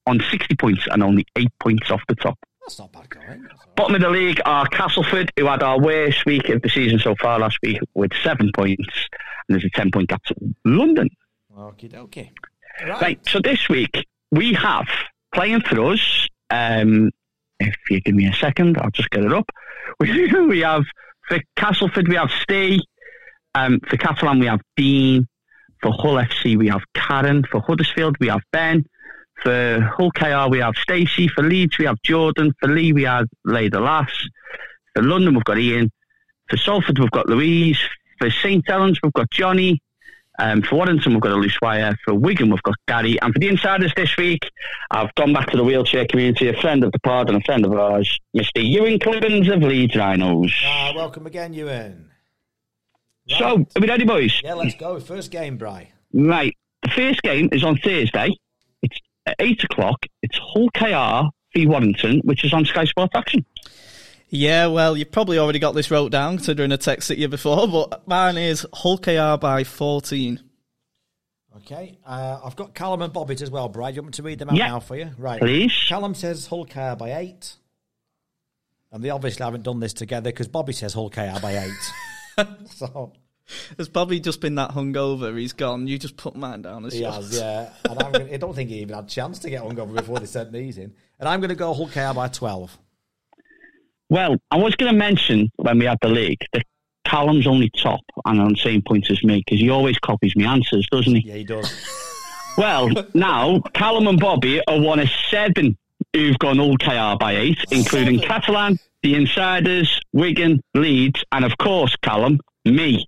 on 60 points and only 8 points off the top. That's not bad going. Bottom of the league are Castleford, who had our worst week of the season so far last week with 7 points. And there's a 10-point gap to London. Okie dokie. Right, so this week we have playing for us, if you give me a second, I'll just get it up. We have, for Castleford, we have Steve. For Catalan, we have Dean. For Hull FC, we have Karen. For Huddersfield, we have Ben. For Hull KR, we have Stacey. For Leeds, we have Jordan. For Lee, we have Leda Lass. For London, we've got Ian. For Salford, we've got Louise. For St Helens, we've got Johnny. For Warrington, we've got a loose wire. For Wigan, we've got Gary. And for the insiders this week, I've gone back to the wheelchair community, a friend of the pod and a friend of ours, Mr. Ewan Clibbins of Leeds Rhinos. Welcome again, Ewan. Right. So, are we ready, boys? Yeah, let's go. First game, Bri. Right. The first game is on Thursday. It's at 8 o'clock. It's Hull KR v Warrington, which is on Sky Sports Action. Yeah, well, you've probably already got this wrote down considering I texted you before, but mine is Hull KR by 14. Okay. I've got Callum and Bobbitt as well, Brad. Do you want me to read them out now for you? Right. Please. Callum says Hull KR by 8. And they obviously haven't done this together because Bobby says Hull KR by 8. So... Has Bobby just been that hungover? He's gone. You just put mine down as yours. He has, yeah. And I don't think he even had a chance to get hungover before they sent these in. And I'm going to go Hull KR by 12. Well, I was going to mention when we had the league that Callum's only top and on the same points as me because he always copies my answers, doesn't he? Yeah, he does. Well, now Callum and Bobby are one of 7 who've gone Hull KR by 8, including Catalan, the Insiders, Wigan, Leeds, and of course, Callum, me.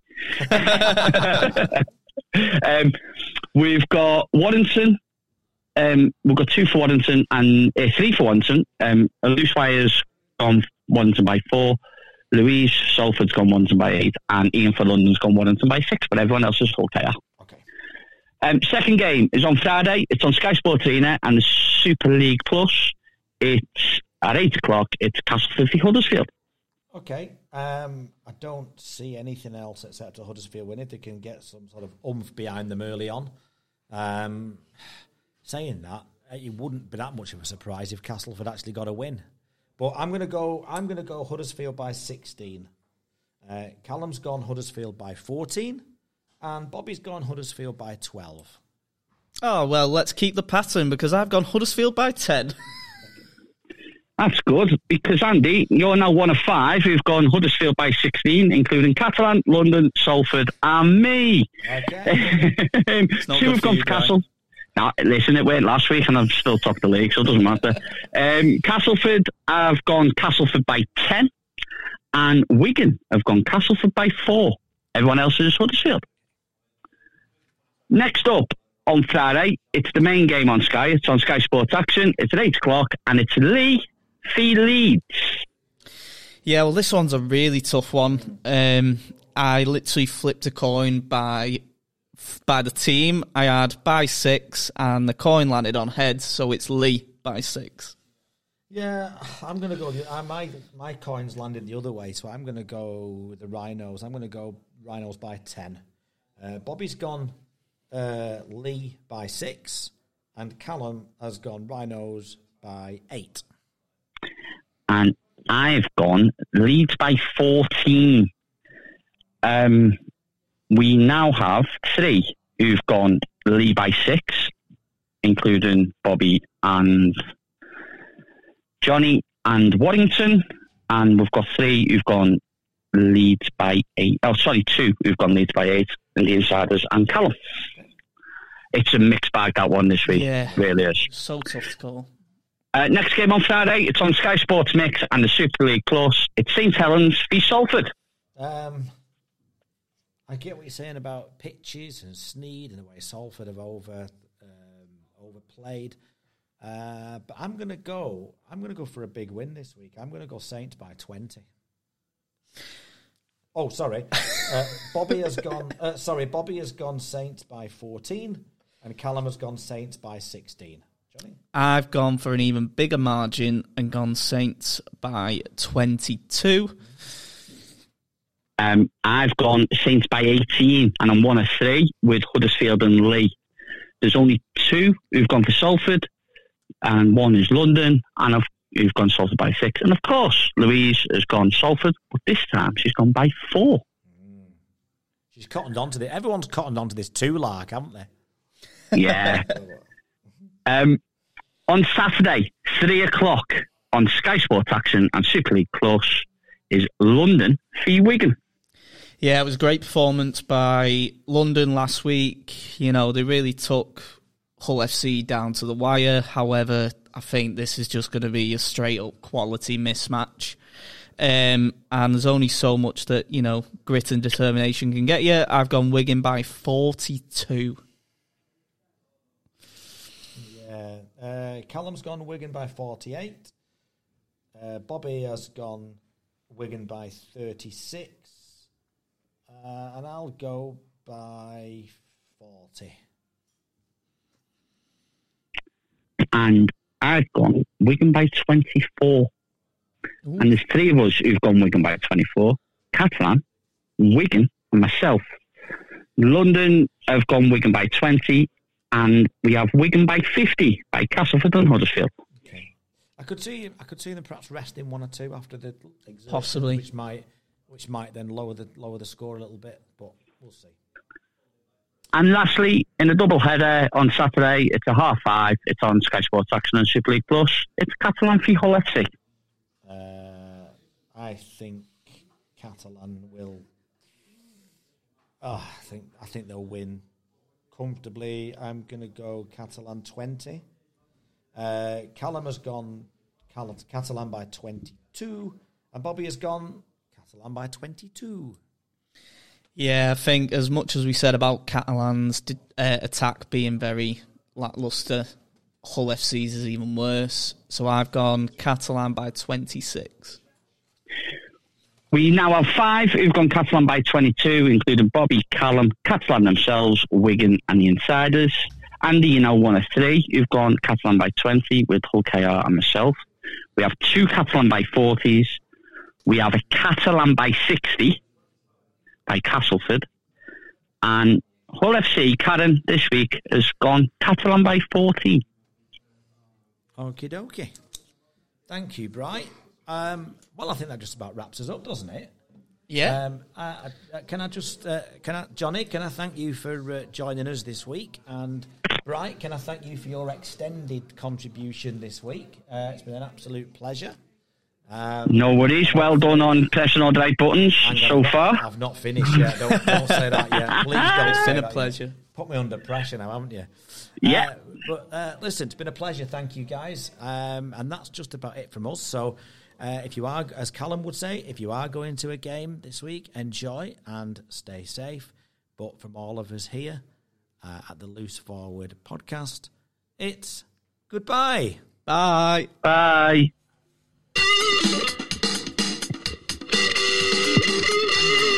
We've got Warrington. We've got 2 for Warrington and 3 for Warrington. Loose Wire's gone Warrington by 4. Louise Salford's gone Warrington by 8, and Ian for London's gone Warrington by 6. But everyone else is Hull KR. Okay. Second game is on Friday. It's on Sky Sports Arena and the Super League Plus. It's at 8 o'clock. It's Castleford v Huddersfield. Okay. I don't see anything else except a Huddersfield win if they can get some sort of oomph behind them early on. Saying that, it wouldn't be that much of a surprise if Castleford actually got a win. But I'm going to go Huddersfield by 16. Callum's gone Huddersfield by 14, and Bobby's gone Huddersfield by 12. Oh well, let's keep the pattern because I've gone Huddersfield by 10. That's good, because Andy, you're now one of 5 who've gone Huddersfield by 16, including Catalan, London, Salford, and me. Okay. 2 have gone for Castle. Now, listen, it went last week and I've still topped the league, so it doesn't matter. Castleford, I've gone Castleford by 10, and Wigan have gone Castleford by 4. Everyone else is Huddersfield. Next up, on Friday, it's the main game on Sky. It's on Sky Sports Action. It's at 8 o'clock, and it's Lee v Leeds. Yeah, well, this one's a really tough one. I literally flipped a coin by the team. I had by 6, and the coin landed on heads, so it's Lee by 6. Yeah, I'm going to go... My coins landed the other way, so I'm going to go with the Rhinos. I'm going to go Rhinos by 10. Bobby's gone Lee by 6, and Callum has gone Rhinos by 8. And I've gone Leeds by 14. We now have 3 who've gone Lee by 6, including Bobby and Johnny and Warrington. And we've got 3 who've gone Leeds by 8. Oh, sorry, 2 who've gone Leeds by 8, and the Insiders and Callum. It's a mixed bag, that one this week. Yeah. It really is. So tough to call. Next game on Friday, it's on Sky Sports Mix and the Super League Plus. It's St Helens v Salford. I get what you're saying about pitches and Sneed and the way Salford have overplayed. But I'm going to go for a big win this week. I'm going to go Saints by 20. Oh, sorry. Bobby has gone Saints by 14, and Callum has gone Saints by 16. Johnny? I've gone for an even bigger margin and gone Saints by 22. I've gone Saints by 18, and I'm one of 3 with Huddersfield and Lee. There's only 2 who've gone for Salford. and one is London, and you've gone Salford by 6. And of course, Louise has gone Salford, but this time she's gone by 4. She's cottoned onto this. Everyone's cottoned onto this two-lark, haven't they? Yeah. On Saturday, 3 o'clock on Sky Sports Action and Super League Plus is London v Wigan. Yeah, it was a great performance by London last week. You know, they really took Hull FC down to the wire. However, I think this is just going to be a straight-up quality mismatch. And there's only so much that, you know, grit and determination can get you. I've gone Wigan by 42. Yeah. Callum's gone Wigan by 48. Bobby has gone Wigan by 36. And I'll go by 40. And I've gone Wigan by 24. Ooh. And there's 3 of us who've gone Wigan by 24. Catalan, Wigan, and myself. London have gone Wigan by 20. And we have Wigan by 50 by Castleford and Huddersfield. Okay. I could see them perhaps resting 1 or 2 after the exertion, possibly, which might then lower the score a little bit, but we'll see. And lastly, in a double header on Saturday, it's a 5:30. It's on Sky Sports Action and Super League Plus. It's Catalan v Hull FC. I think Catalan will. I think they'll win comfortably. I'm going to go Catalan 20. Callum has gone Catalan by 22, and Bobby has gone Catalan by 22. Yeah, I think as much as we said about Catalan's attack being very lacklustre, Hull FC's is even worse. So I've gone Catalan by 26. We now have 5 who've gone Catalan by 22, including Bobby, Callum, Catalan themselves, Wigan and the Insiders. Andy, you now 1 of 3 who've gone Catalan by 20 with Hull KR and myself. We have 2 Catalan by 40s. We have a Catalan by 60 by Castleford. And Hull FC, Karen, this week has gone Catalan by 40. Okie dokie. Thank you, Bright. Well, I think that just about wraps us up, doesn't it? Yeah. Johnny, can I thank you for joining us this week? And Bright, can I thank you for your extended contribution this week? It's been an absolute pleasure. No worries. Well done on pressing all the right buttons so far. I've not finished yet. Don't say that yet. Please don't. It's been a pleasure. Yet. Put me under pressure now, haven't you? Yeah. But listen, it's been a pleasure. Thank you, guys. And that's just about it from us. So if you are, as Callum would say, if you are going to a game this week, enjoy and stay safe. But from all of us here at the Loose Forward podcast, it's goodbye. Bye. Bye.